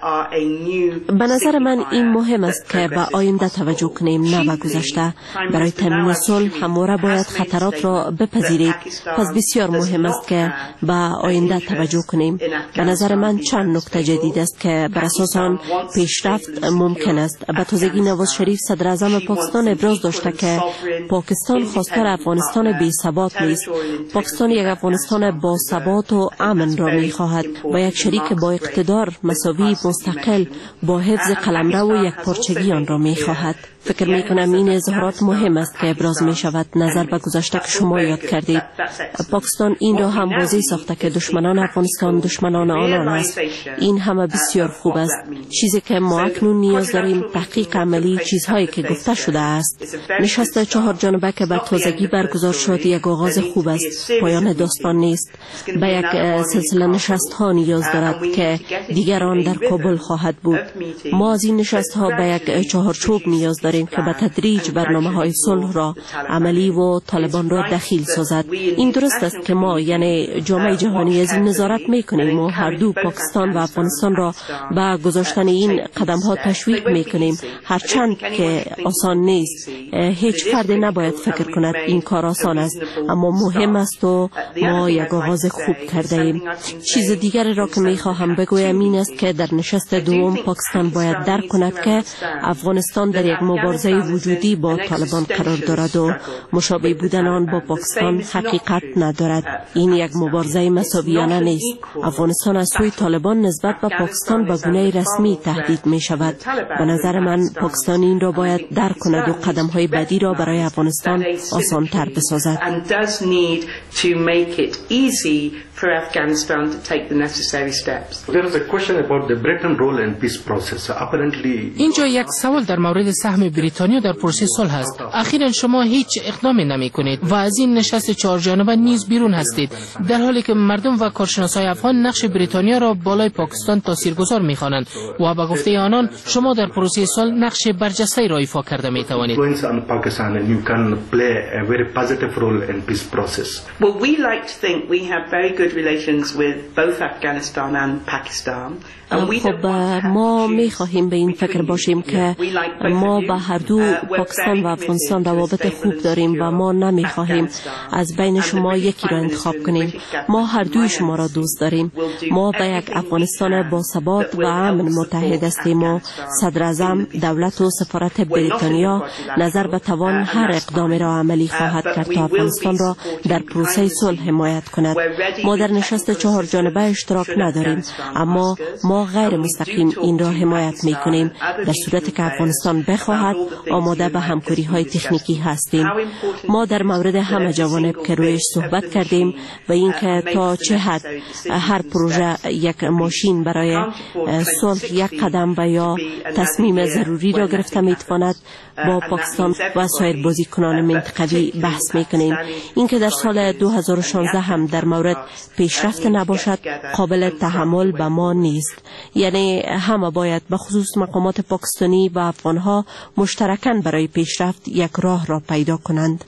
به نظر من این مهم است که به آینده توجه کنیم نه به گذشته. برای تامین صلح همواره باید خطرات را بپذیرید، پس بسیار مهم است که به آینده توجه کنیم. به نظر من چند نکته جدید است که بر اساس آن پیشرفت ممکن است. به تازگی نواز شریف صدر اعظم پاکستان ابراز داشته که پاکستان خواستار افغانستان بی ثبات نیست. پاکستان یک افغانستان با ثبات و امن را می خواهد و یک شریک با اقتدار مساوی مستقل با حفظ قلمرو و یک پارچگی آن را می خواهد. فکر می کنم این اظهارات مهم است که ابراز می شود. نظر به گذشته که شما یاد کردید، پاکستان این را هم واضح ساخته که دشمنان افغانستان دشمنان آنان است. این همه بسیار خوب است. چیزی که ما اکنون نیاز داریم تحقیق عملی چیزهایی که گفته شده است. نشست چهار جانبه که بر تازگی برگزار شد یک آغاز خوب است، پایان داستان نیست. به یک سلسله نشست ها نیاز دارد که دیگران در کابل خواهد بود. ما از این نشست ها به یک چهارچوب نیاز داریم که به تدریج برنامه های صلح را عملی و طالبان را دخیل سازد. این درست است که ما یعنی جامعه جهانی از این نظارت میکنیم و هر دو پاکستان و افغانستان را به گذاشتن این قدم ها تشویق میکنیم، هرچند که آسان نیست. هیچ فردی نباید فکر کند این کار آسان است، اما مهم است و ما یک آغاز خوب کرده ایم. چیز دیگر را که می خواهم بگویم این است که در نشست دوم پاکستان باید درک کند که افغانستان در یک مبارزه وجودی با طالبان قرار دارد و مشابه بودن آن با پاکستان حقیقت ندارد. این یک مبارزه مساویانه نیست. افغانستان از سوی طالبان نسبت به پاکستان به گونه رسمی تهدید می شود. به نظر من پاکستان این را باید درک کند و قدم های بعدی را برای افغانستان آسان تر بسازد. for Afghanistan to take the necessary steps. There is a question about the Britain role in peace process. Apparently اینجا یک سوال در مورد سهم بریتانیا در پروسه صلح است. اخیراً شما هیچ اقدامی نمی کنید و از این نشست چهار جانبه نیز بیرون هستید، در حالی که مردم و کارشناسای افغان نقش بریتانیا را بالای پاکستان تاثیرگذار می خوانند و به گفته آنان شما در پروسه صلح نقش برجسته را ایفا کرده می توانید. Well, we like to think we have very good relations with both Afghanistan and Pakistan. خب ما می خواهیم به این فکر باشیم که ما با هر دو پاکستان و افغانستان روابط خوب داریم و ما نمی خواهیم از بین شما یکی را انتخاب کنیم. ما هر دوی شما را دوست داریم. ما به یک افغانستان با ثبات و امن متحد هستیم و صدر اعظم دولت و سفارت بریتانیا نظر به توان هر اقدامی را عملی خواهد کرد تا افغانستان را در پروسه صلح حمایت کند. ما در نشست چهار جانبه اشتراک نداریم، اما ما غیر مستقیم این را حمایت می کنیم. در صورتی که افغانستان بخواهد آماده به همکاری های تکنیکی هستیم. ما در مورد همه جوانب که رویش صحبت کردیم و اینکه تا چه حد هر پروژه یک ماشین برای صلح یک قدم و یا تصمیم ضروری را گرفته می تواند با پاکستان و سایر بازیکنان منطقوی بحث می کنیم. اینکه در سال دو هزار و شانزده هم در مورد پیشرفت نباشد قابل تحمل به ما نیست. یعنی همه باید به خصوص مقامات پاکستانی و افغانها مشترکاً برای پیشرفت یک راه را پیدا کنند.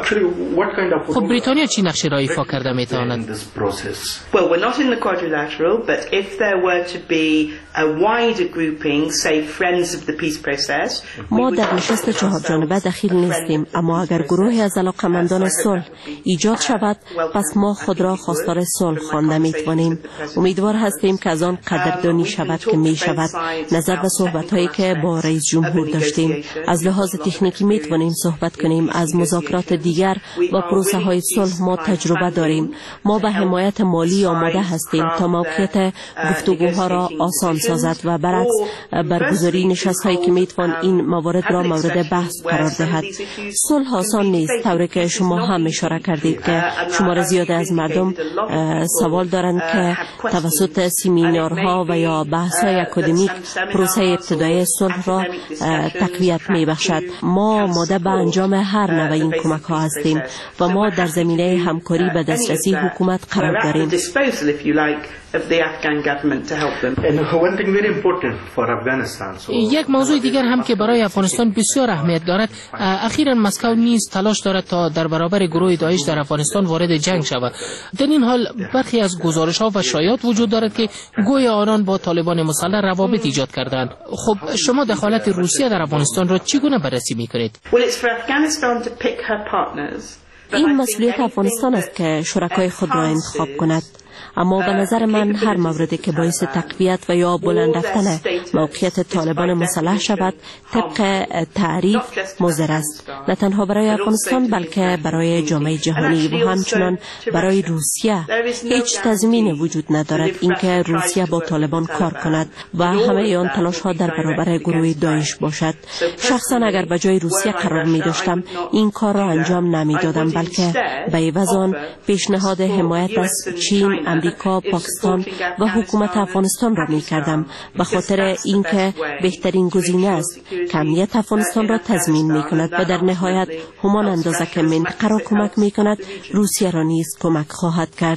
خب بریتانیا چی نقشه را ایفا کرده می تواند؟ Well, we're not in the quadrilateral, but if there were to be a wider grouping, say friends of the peace process. ما در نشست چهار جانبه دخیل نیستیم، اما اگر گروهی از علاقه‌مندان صلح ایجاد شود، پس ما خود را خواستار صلح خوانده می توانیم. امیدوار هستیم که از آن قدردانی شود که می شود. نظر به صحبت‌هایی که با رئیس جمهور داشتیم، از لحاظ تکنیکی می توانیم صحبت کنیم. از مذاکرات دیگر و پروسه های صلح ما تجربه داریم. ما به حمایت مالی آماده هستیم تا موقعیت گفتگوها را آسان سازد و برعکس برگزاری نشست‌هایی که می توان این موارد را مورد بحث قرار دهد. صلح آسان نیست، طوری که شما هم اشاره کردید که شمار زیادی از مردم سوال دارند که توسط سمینارها و یا بحث‌های اکادمیک پروسه ابتدایی صلح را تقویت می‌بخشد. ما آماده به انجام هر نوع این کمک‌ها هستیم و ما در زمینه همکاری به دسترسی حکومت قرار داریم. یک موضوع دیگر هم که برای افغانستان بسیار اهمیت دارد، اخیراً مسکو نیز تلاش دارد تا در برابر گروه داعش در افغانستان وارد جنگ شود. در این حال برخی از گزارش‌ها و شایعات وجود دارد که گویا آنان با طالبان مسلح روابط ایجاد کردند. خب شما دخالت روسیه در افغانستان را چگونه بررسی می‌کنید؟ این مسئولیت افغانستان است که شرکای خود را انتخاب کند. اما به نظر من هر موردی که باعث تقویت و یا بلند رفتن موقعیت طالبان مسلح شود طبق تعریف مضر است، نه تنها برای افغانستان بلکه برای جامعه جهانی و همچنان برای روسیه. هیچ تضمین وجود ندارد اینکه روسیه با طالبان کار کند و همه آن تلاش ها در برابر گروه داعش باشد. شخصا اگر به جای روسیه قرار می داشتم این کار را انجام نمی دادم، بلکه به عوض آن پیشنهاد حمایت از چین، امریکا، پاکستان و حکومت افغانستان را می کردم، به خاطر اینکه بهترین گزینه است که امنیت افغانستان را تضمین می کند و در نهایت همان اندازه که منطقه را کمک می کند روسیه را نیز کمک خواهد کرد.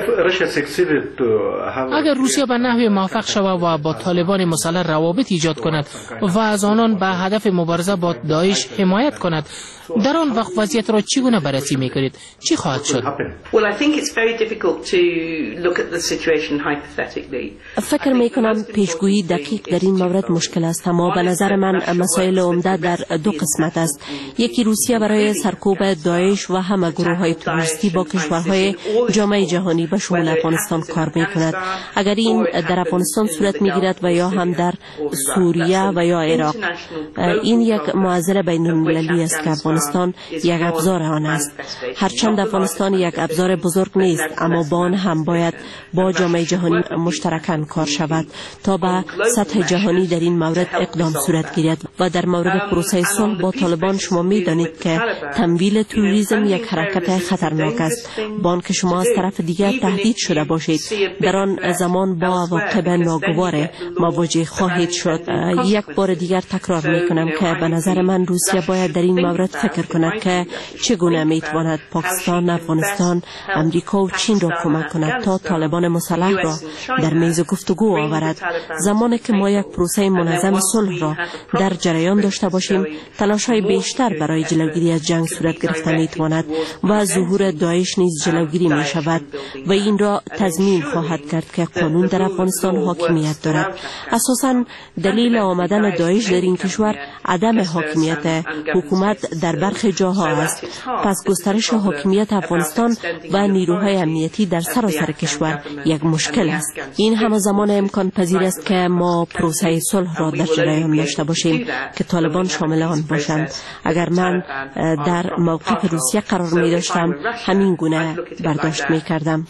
اگر روسیه به نحو موفق شود و با طالبان مسلح روابط ایجاد کند و از آنان به هدف مبارزه با داعش حمایت کند، در آن وقت وضعیت را چگونه بررسی می‌کنید؟ چی خواهد شد؟ Well, I think it's very difficult to look at the situation hypothetically. فکر می کنم پیشگویی دقیق در این مورد مشکل است، اما به نظر من مسائل عمده در دو قسمت است. یکی روسیه برای سرکوب داعش و همه گروه های تروریستی با کشورهای جامعه جهانی به شمول افغانستان کار می کند. اگر این در افغانستان صورت می گیرد و یا هم در سوریه و یا عراق، این یک معضل بین المللی است که افغانستان یک ابزار آن است. هرچند افغانستان یک ابزار بزرگ نیست، اما با آن هم باید با جامعه جهانی مشترکاً کار شود تا به سطح جهانی در این مورد اقدام صورت گیرد. و در مورد پروسه صلح با طالبان شما می دانید که تمویل تروریسم یک حرکت خطرناک است. با آنکه شما از طرف دیگر تهدید شده باشید، در آن زمان با عواقب ناگوار مواجه خواهید شد. یک بار دیگر تکرار می کنم که به نظر من روسیه باید در این مورد فکر کند که چگونه می تواند پاکستان، افغانستان، امریکا و چین را کمک کند تا طالبان مسلح را در میز گفتگو آورد. زمانی که ما یک پروسه منظم صلح را در جریان داشته باشیم، تلاش‌های بیشتر برای جلوگیری از جنگ صورت گرفته می تواند و ظهور داعش نیز جلوگیری می شود و این را تضمین خواهد کرد که قانون در افغانستان حاکمیت دارد. اساساً دلیل آمدن داعش در این کشور عدم حاکمیت حکومت در برخی جاها است. پس گسترش حاکمیت افغانستان و نیروهای امنیتی در سراسر کشور یک مشکل است. این همه زمان امکان پذیر است که ما پروسه صلح را در جریان داشته باشیم که طالبان شامل آن باشند. اگر من در موقف روسیه قرار می داشتم، همین گونه برداشت می کردم.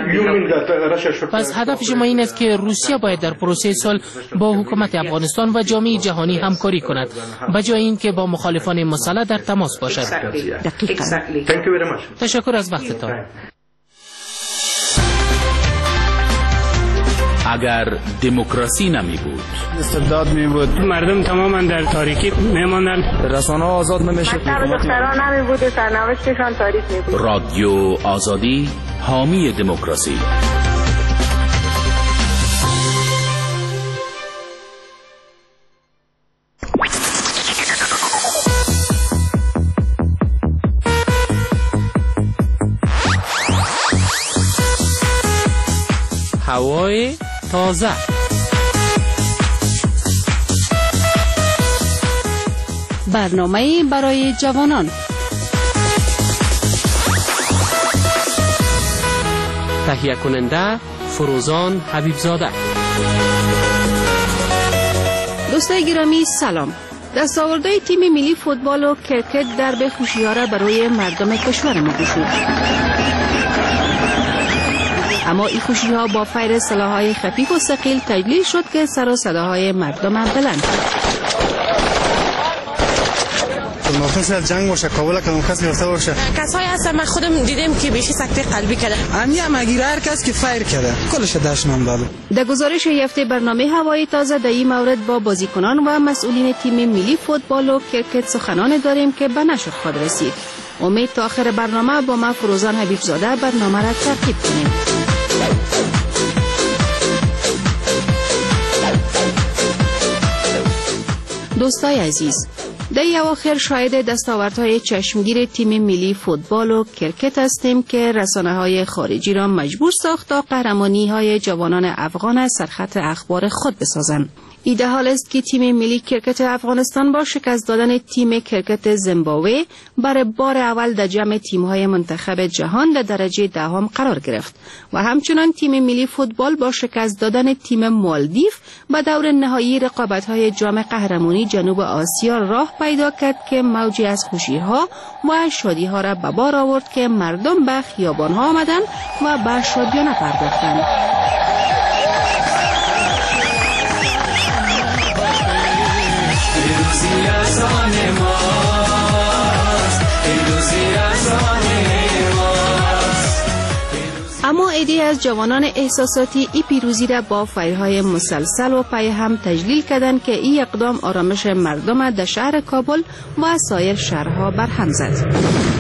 پس هدف شما این است که روسیه باید در پروسه صلح با حکومت افغانستان و جامعه جهانی همکاری کند، به جای اینکه با مخالفان مسلح در تماس باشد. دقیقاً. تشکر از وقتتان. اگر دموکراسی نمی بود، استبداد می بود، مردم تماما در تاریکی می ماندن، رسانه آزاد نمی شد، دختران نمی بود، سرنوشتشان تاریک می بود. رادیو آزادی حامی دموکراسی. هوای تازه. برنامه برای جوانان. تهیه کننده فروزان حبیبزاده. دوستای گرامی سلام. دستاوردهای تیم ملی فوتبال و کرکت در به خوشی‌ها را برای مردم کشور ما گشود. اما این خوشی ها با فیر سلاح‌های خفیف و ثقیل تجلیل شد که سر و صداهای مردم بلند شد. مخصوص از جنگ باشه، کابل که مخصوص یافته باشه. کسایی هستن من خودم دیدم که بیشی سکته قلبی کرده. امی مگیر هر کس که فیر کرده کلش دشمن داده. در گزارش یافته برنامه هوای تازه در این مورد با بازیکنان و مسئولین تیم ملی فوتبال و کرکت سخنان داریم که به نشر خود رسید. امید تا آخر برنامه با ما فروزان حبیبزاده برنامه را تعقیب کنیم. دوستای عزیز، در این اواخر شاهد دستاوردهای چشمگیر تیم ملی فوتبال و کرکت هستیم که رسانه‌های خارجی را مجبور ساخت تا قهرمانی‌های جوانان افغان از سرخط اخبار خود بسازند. ایده حال است که تیم ملی کرکت افغانستان با شکست دادن تیم کرکت زیمبابوه برای بار اول در جمع تیم‌های منتخب جهان در درجه دهم قرار گرفت و همچنان تیم ملی فوتبال با شکست دادن تیم مالدیو به دور نهایی رقابت‌های جام قهرمانی جنوب آسیا راه پیدا کرد که موجی از خوشی‌ها و شادی‌ها را به بار آورد که مردم به خیابان‌ها آمدند و به شادیانه پرداختند. اما عده‌ای از جوانان احساساتی ای پیروزی را با فیرهای مسلسل و پی هم تجلیل کردند که این اقدام آرامش مردم در شهر کابل و سایر شهرها برهم زد.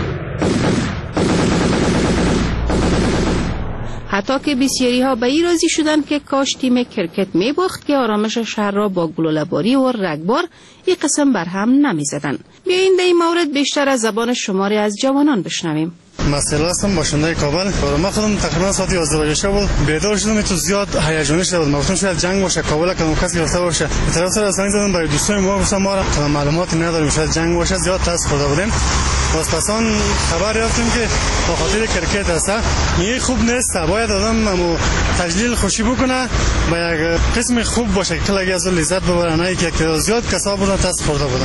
حتی که بسیاری ها به این راضی شدند که کاش تیم کرکت می باخت که آرامش شهر را با گلوله‌باری و رگبار یک قسم برهم نمی زدن. بیایید در این مورد بیشتر از زبان شماری از جوانان بشنویم. مسئله هستم باشنده کابل. من خودم تقریبا ساعت یازده بجه شب بود بیدار شدم. تو زیاد هیجانی شده بود. من گفتم شاید جنگ باشه، کابل کدوم کسی گرفته باشه. به طرف سر زنگ زدم برای دوستای ما، گفتم ما را معلوماتی نداریم، شاید جنگ باشه. زیاد تاس خورده بودیم. باز پسان خبر یافتیم که به خاطر کرکت است. این خوب نیست. باید آدم امو تجلیل خوشی بکنه، با یک قسم خوب باشه که کلاگی از لذت ببره، نه که زیاد کسا بودن تاس خورده بودن.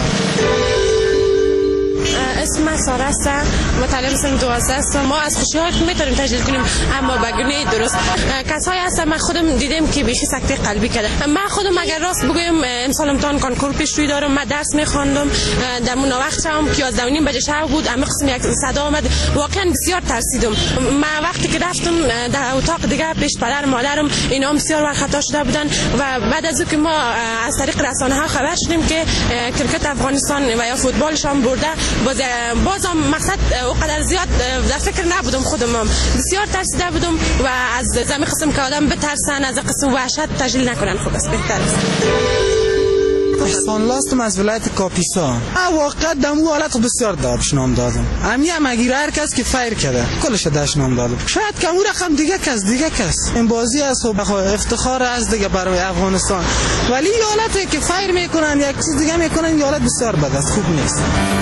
اسم من ساره است، مطالعه سن دوازده است. ما از خوشی‌ها که میتونیم تجلیل کنیم اما به گونه درست. کسایی هستن من خودم دیدم که بیشی سکته قلبی کرده. من خودم اگر راست بگم امسال امتحان کنکور پیش روی دارم. من درس میخواندم در اون وقت هم یازده و نیم بجه شب بود. اما قسم یک صدا آمد، واقعا بسیار ترسیدم. من وقتی که رفتم در اتاق دیگه پیش پدر مادرم، اینا هم بسیار خطا شده بودن و بعد از اینکه ما از طریق رسانه ها خبر شدیم که کرکت افغانستان و یا فوتبالش هم برده، باز بازم مقصد اونقدر زیاد در فکر نبودم. خودم بسیار ترسیده بودم و از زمین قسم که آدم بترسن، از قسم وحشت تجلیل نکنن. خوب است، بهتر است. احسان لاستم از ولایت کاپیسا. واقعا دمو حالت بسیار دابش نام دادم. امی هم اگه هر کس که فایر کرده کلش داش نام دادم. شاید کمو رقم دیگه کس دیگه کس این بازی است و افتخار است دیگه برای افغانستان، ولی حالتی که فایر میکنن یک چیز دیگه میکنن، حالت بسیار بد است، خوب نیست.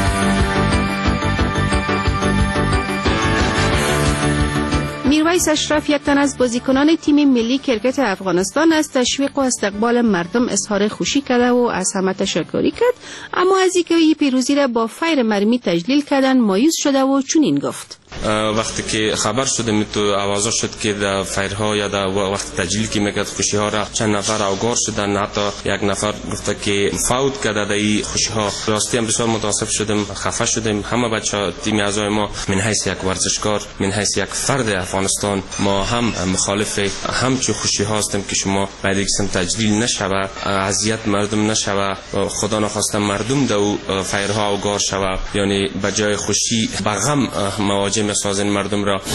میرویس اشرف، یک تن از بازیکنان تیم ملی کرکت افغانستان، از تشویق و استقبال مردم اظهار خوشی کرده و از همه تشکری کرد، اما از اینکه این پیروزی را با فیر مرمی تجلیل کردن مایوس شده و چنین گفت: وقتی که خبر شد تو آوازا شد که در فیرها یا در وقت تجلیل که میکرد خوشی ها را چند نفر اوگار شدن، حتی یک نفر گفته که فوت کرده در این خوشی ها. راستی هم بسیار متاسف شدیم، خفه شدیم. همه بچه تیم اعضای ما من حیث یک ورزشکار، من حیث یک فرد افغانستان، ما هم مخالف همچو خوشی ها هستیم که شما باید قسم تجلیل نشوه، اذیت مردم نشوه، خدا نخواسته مردم در فیرها اوگار شوه، یعنی بجای خوشی به غم مواجه میسازن مردم را.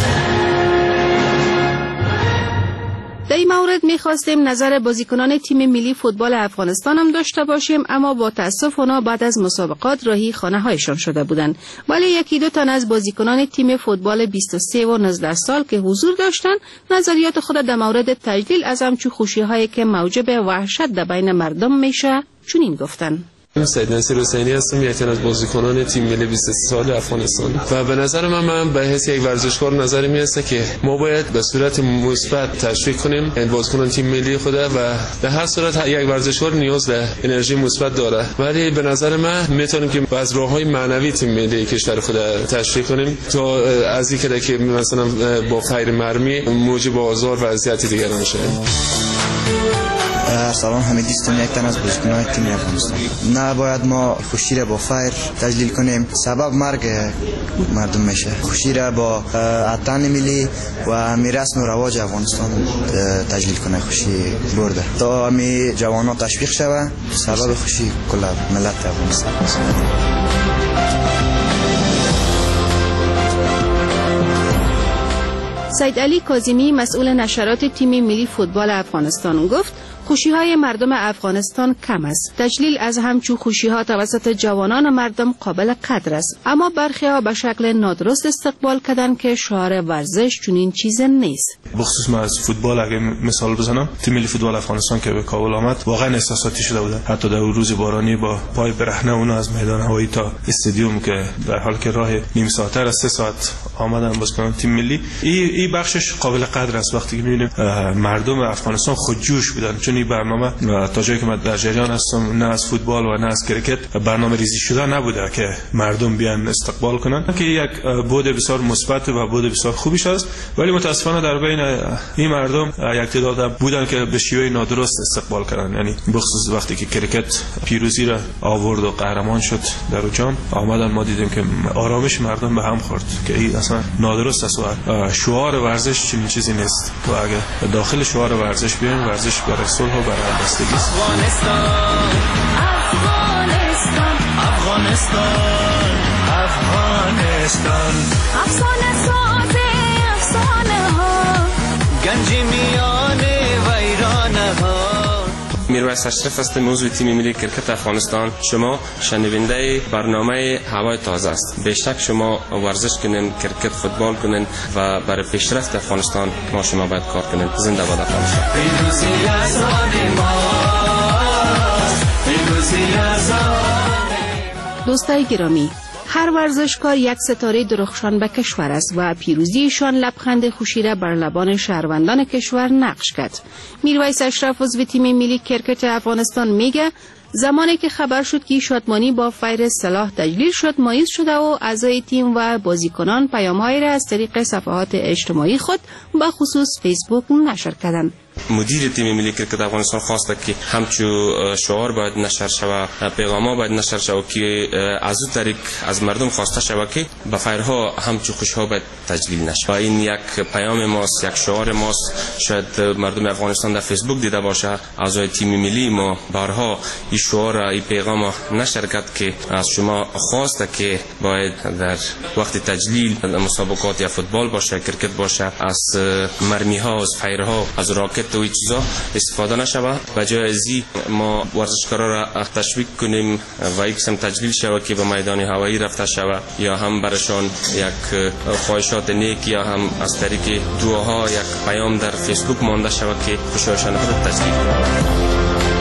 در این مورد می‌خواستیم نظر بازیکنان تیم ملی فوتبال افغانستان هم داشته باشیم، اما با تأسف اونا بعد از مسابقات راهی خانه‌هایشان شده بودند. ولی یکی دو تن از بازیکنان تیم فوتبال بیست و سه و نوزده سال که حضور داشتند، نظریات خود در مورد تجلیل از همچو خوشی‌هایی که موجب وحشت در بین مردم میشه چنین گفتند: سید نصیر حسینی هستم، یک از بازیکنان تیم ملی بیست و سه سال افغانستان و به نظر من من به حیث یک ورزشکار نظر میاد که ما باید به صورت مثبت تشویق کنیم بازیکنان تیم ملی خود و به هر صورت یک ورزشکار نیاز به انرژی مثبت داره، ولی به نظر من میتونیم که از راههای معنوی تیم ملی کشور خود تشویق کنیم تا از اینکه که مثلا با فیر مرمی موجب آزار و اذیت دیگر نشه. سلام حمید استم، یک تن از بازیکنان تیم افغانستان. نباید ما خوشی را با فیر تجلیل کنیم، سبب مرگ مردم میشه. خوشی را با اتن ملی و همی رسم و رواج افغانستان تجلیل کنه، خوشی برده تا همی جوانان تشویق شوه، سبب خوشی کل ملت افغانستان. سید علی کاظمی، مسئول نشرات تیم ملی فوتبال افغانستان، گفت خوشی‌های مردم افغانستان کم است. تجلیل از همچو خوشی‌ها توسط جوانان مردم قابل قدر است، اما برخی‌ها به شکل نادرست استقبال کردن که شعار ورزش چنین چیز نیست. بخصوص ما از فوتبال اگه مثال بزنم، تیم ملی فوتبال افغانستان که به کابل آمد واقعا احساساتی شده بود. حتی در روز بارانی با پای برهنه اون از میدان هوایی تا استادیوم که در حال که راه نیم ساعته از سه ساعت آمدن بازیکن تیم ملی، این این بخشش قابل قدر است. وقتی که می‌بینیم مردم افغانستان خودجوش بودن، چون این برنامه تا جایی که من در جریان هستم نه از فوتبال و نه از کرکت برنامه ریزی شده نبوده که مردم بیان استقبال کنن، که یک بود بسیار مثبت و بود بسیار خوبیش است. ولی متاسفانه در بین این مردم یک تعداد بودن که به شیوه نادرست استقبال کردن، یعنی بخصوص وقتی که کرکت پیروزی را آورد و قهرمان شد در جام آمدن، ما دیدیم که آرامش مردم به هم خورد که این اصلا نادرست است و شعار ورزش چنین چیزی نیست. و اگه داخل شعار ورزش بیایم، ورزش برای صلح و برای همبستگی است. افغانستان افغانستان افغانستان افسانه ساز افسانه ها، گنج میان ویرانه ها. میرویس اشرف هستم، عضو تیم ملی کرکت افغانستان. شما شنونده برنامه هوای تازه است. به شک شما ورزش کنین، کرکت فوتبال کنین و برای پیشرفت افغانستان ما شما باید کار کنین. زنده باد افغانستان. دوستای گرامی، هر ورزشکار یک ستاره درخشان به کشور است و پیروزیشان لبخند خوشی را بر لبان شهروندان کشور نقش کرد. میرویس اشرف عضو تیم ملی کرکت افغانستان میگه زمانی که خبر شد که شادمانی با فیر سلاح تجلیل شد، مایز شده و اعضای تیم و بازیکنان پیام‌هایی را از طریق صفحات اجتماعی خود به خصوص فیسبوک نشر کردند. مدیر تیم ملی کرکت افغانستان خواسته که همچو شعار باید نشر شود، پیغام‌ها باید نشر شود که از اون طریق از مردم خواسته شود که به فیرها همچو خوشی‌ها باید تجلیل نشود. این یک پیام ماست، یک شعار ماست. شاید مردم افغانستان در فیسبوک دیده باشه اعضای تیم ملی ما بارها این شعار این پیغام نشر کرد که از شما خواسته که باید در وقت تجلیل مسابقات یا فوتبال باشه، کرکت باشه، از مرمی‌ها، از فیرها، از راکت و چیزا استفاده نشود. و جای ازی ما ورزشکارا را تشویق کنیم و یک قسم تجلیل شود که به میدان هوایی رفته شود یا هم برشان یک خواهشات نیک یا هم از طریق دعاها یک پیام در فیسبوک مانده شود که خوشایشان خود تجلیل کنند.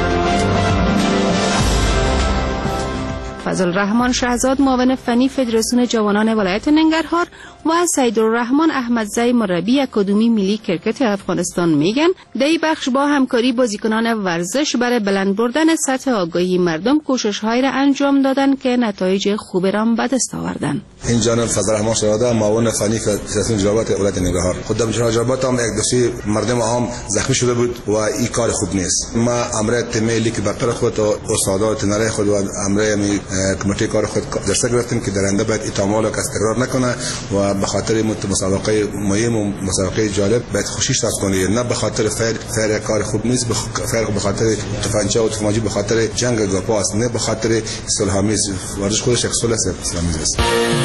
فضل الرحمن شهزاد معاون فنی فدراسیون جوانان ولایت ننگرهار و سیدالرحمن احمدزی مربی اکادمی ملی کرکت افغانستان میگن در این بخش با همکاری بازیکنان ورزش برای بلند بردن سطح آگاهی مردم کوشش‌هایی را انجام دادن که نتایج خوبی را به دست آوردن. این جانب فضل الرحمن شهزاد معاون فنی فدراسیون جوانان ولایت ننگرهار خود در جنابات هم یک دستی مردم هم زخمی شده بود و این کار خوب نیست. ما امر تیم ملی که برتر خود و استادات نره خود و امر می کمیته کار خود درس گرفتیم که درنده باید اتمال و تکرار نکنه و به خاطر مسابقه مهم و مسابقه جالب باید خوشی احساس کنه، نه به خاطر فعل فعل کار خوب نیست، فعل به خاطر تفنگچه و تفنگچی به خاطر جنگ گاپاس، نه به خاطر صلح‌آمیز. ورزش خودش یک صلح است.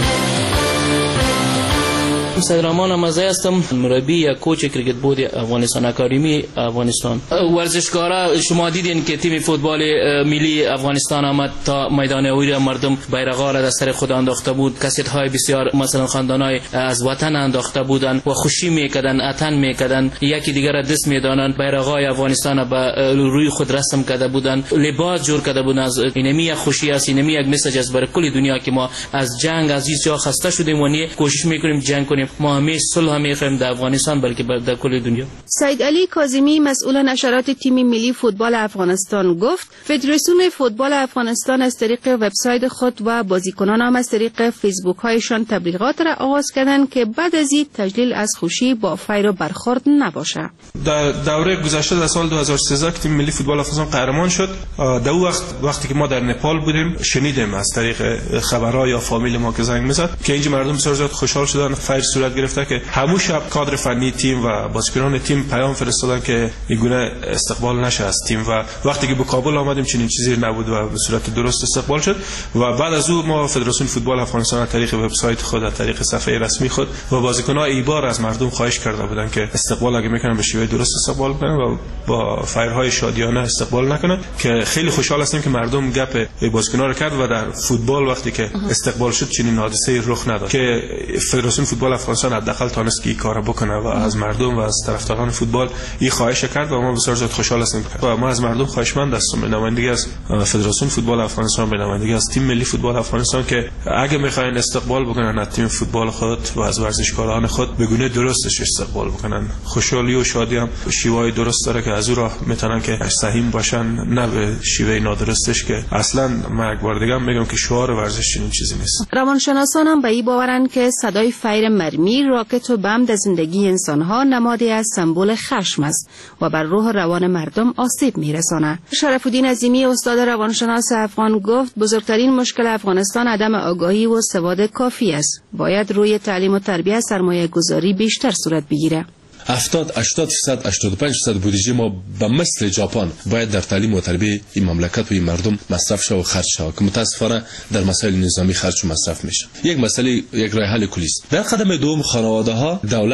سیدالرحمن احمدزی هستم، مربی یا کوچ کرکت بود افغانستان اکادمی افغانستان. ورزشکارا شما دیدین که تیم فوتبال ملی افغانستان آمد تا میدان هوایی، مردم بیرق‌ها را در سر خود انداخته بود، کاسیت‌های بسیار مثلا خواندن‌های از وطن انداخته بودند و خوشی می‌کردند، اتن می‌کردند، یکی دیگر را دست می‌دادند، بیرق‌های افغانستان به روی خود رسم کرده بودند، لباس جور کرده بودند. از اینمی یک خوشی است، اینمی یک مسیج است برای کل دنیا که ما از جنگ از این جا خسته شدیم و نه کوشش می‌کنیم جنگ کنیم. ما همیشه صلح می‌خوایم در افغانستان بلکه در کل دنیا. سید علی کاظمی مسئول نشرات تیم ملی فوتبال افغانستان گفت فدراسیون فوتبال افغانستان از طریق وبسایت خود و بازیکنان هم از طریق فیسبوک هایشان تبلیغات را آغاز کردند که بعد از این تجلیل از خوشی با فیر و برخورد نباشه. در دوره گذشته در سال دو هزار و سیزده تیم ملی فوتبال افغانستان قهرمان شد. در اون وقت وقتی که ما در نپال بودیم شنیدیم از طریق خبرها یا فامیل ما که زنگ می‌زد که اینجا مردم بسیار زیاد خوشحال شدن، فیر صورت گرفته که همون شب کادر فنی تیم و بازیکنان تیم پیام فرستادن که این گونه استقبال نشه از تیم و وقتی که به کابل آمدیم چنین چیزی نبود و به صورت درست استقبال شد. و بعد از اون ما فدراسیون فوتبال افغانستان از طریق وبسایت خود، از طریق صفحه رسمی خود و بازیکنان ایبار از مردم خواهش کرده بودن که استقبال اگه میکنن به شیوه درست استقبال کنن و با فیرهای شادیانه استقبال نکنن، که خیلی خوشحال هستیم که مردم گپ بازیکنان رو کرد و در فوتبال وقتی که استقبال شد چنین حادثه‌ای رخ نداد که فدراسیون فوتبال افغانستان حداقل تانست که این کارو بکنه و از مردم و از طرفداران فوتبال این خواهش کرد و ما بسیار زیاد خوشحال هستیم و ما از مردم خواهشمند هستیم به نمایندگی از فدراسیون فوتبال افغانستان، به نمایندگی از تیم ملی فوتبال افغانستان که اگه میخواین استقبال بکنن از تیم فوتبال خود و از ورزشکاران خود به گونه درستش استقبال بکنن. خوشحالی و شادی هم شیوه درست داره که از اون راه میتونن که سهیم باشن، نه به شیوه نادرستش که اصلا ما یک بار دیگه میگم که شعار ورزش این چیزی نیست. روانشناسان هم به این باورند که صدای فیر مرمی، راکت و بم در زندگی انسانها نمادی از سمبل خشم است و بر روح و روان مردم آسیب میرساند. شرف الدین عظیمی استاد روانشناس افغان گفت بزرگترین مشکل افغانستان عدم آگاهی و سواد کافی است. باید روی تعلیم و تربیت سرمایه گذاری بیشتر صورت بگیره. هفتاد هشتاد درصد هشتاد و پنج درصد بودجه ما به مثل ژاپن باید در تعلیم و تربیت این مملکت و این مردم مصرف شود و خرج شود که متاسفانه در مسائل نظامی خرج و مصرف میشه. یک مسئله یک راه حل کلی است. در قدم دوم خانواده ها، دولت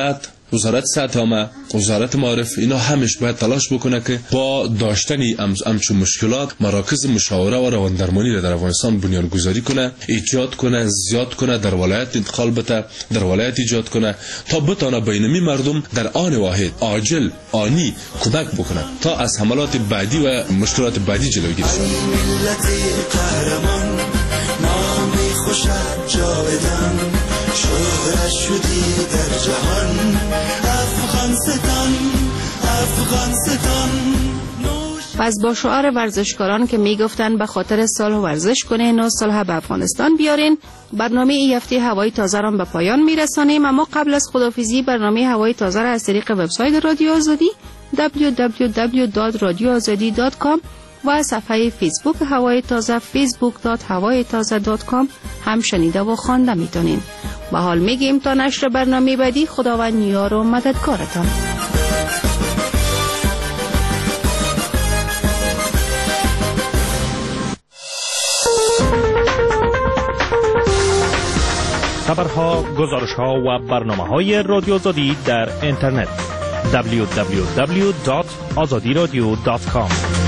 وزارت صحت عامه، وزارت معارف، اینا همش باید تلاش بکنه که با داشتن همچون مشکلات مراکز مشاوره و رواندرمانی را در افغانستان بنیانگذاری کنه، ایجاد کنه، زیاد کنه، در ولایت انتقال بده، در ولایت ایجاد کنه تا بتونه بینمی مردم در آن واحد عاجل آنی کمک بکنه تا از حملات بعدی و مشکلات بعدی جلوگیری شود. نامی خوشت جاودان شهرت شدی در جهان افغانستان افغانستان. پس با شعار ورزشکاران که میگفتن به خاطر صلح ورزش کنین و صلح به افغانستان بیارین، برنامه این هفته هوای تازه را به پایان میرسانیم. اما قبل از خداحافظی برنامه هوای تازه را از طریق وبسایت رادیو آزادی دبلیو دبلیو دبلیو دات رادیو آزادی دات کام و صفحه فیسبوک هوای تازه فیسبوک دات هوای تازه دات کام هم شنیده و خوانده میتونین. به حال میگیم تا نشر برنامه بعدی، خداوند یار و مددکارتان. خبرها، گزارش‌ها و برنامه‌های رادیو آزادی در اینترنت دبلیو دبلیو دبلیو دات آزادی رادیو دات کام.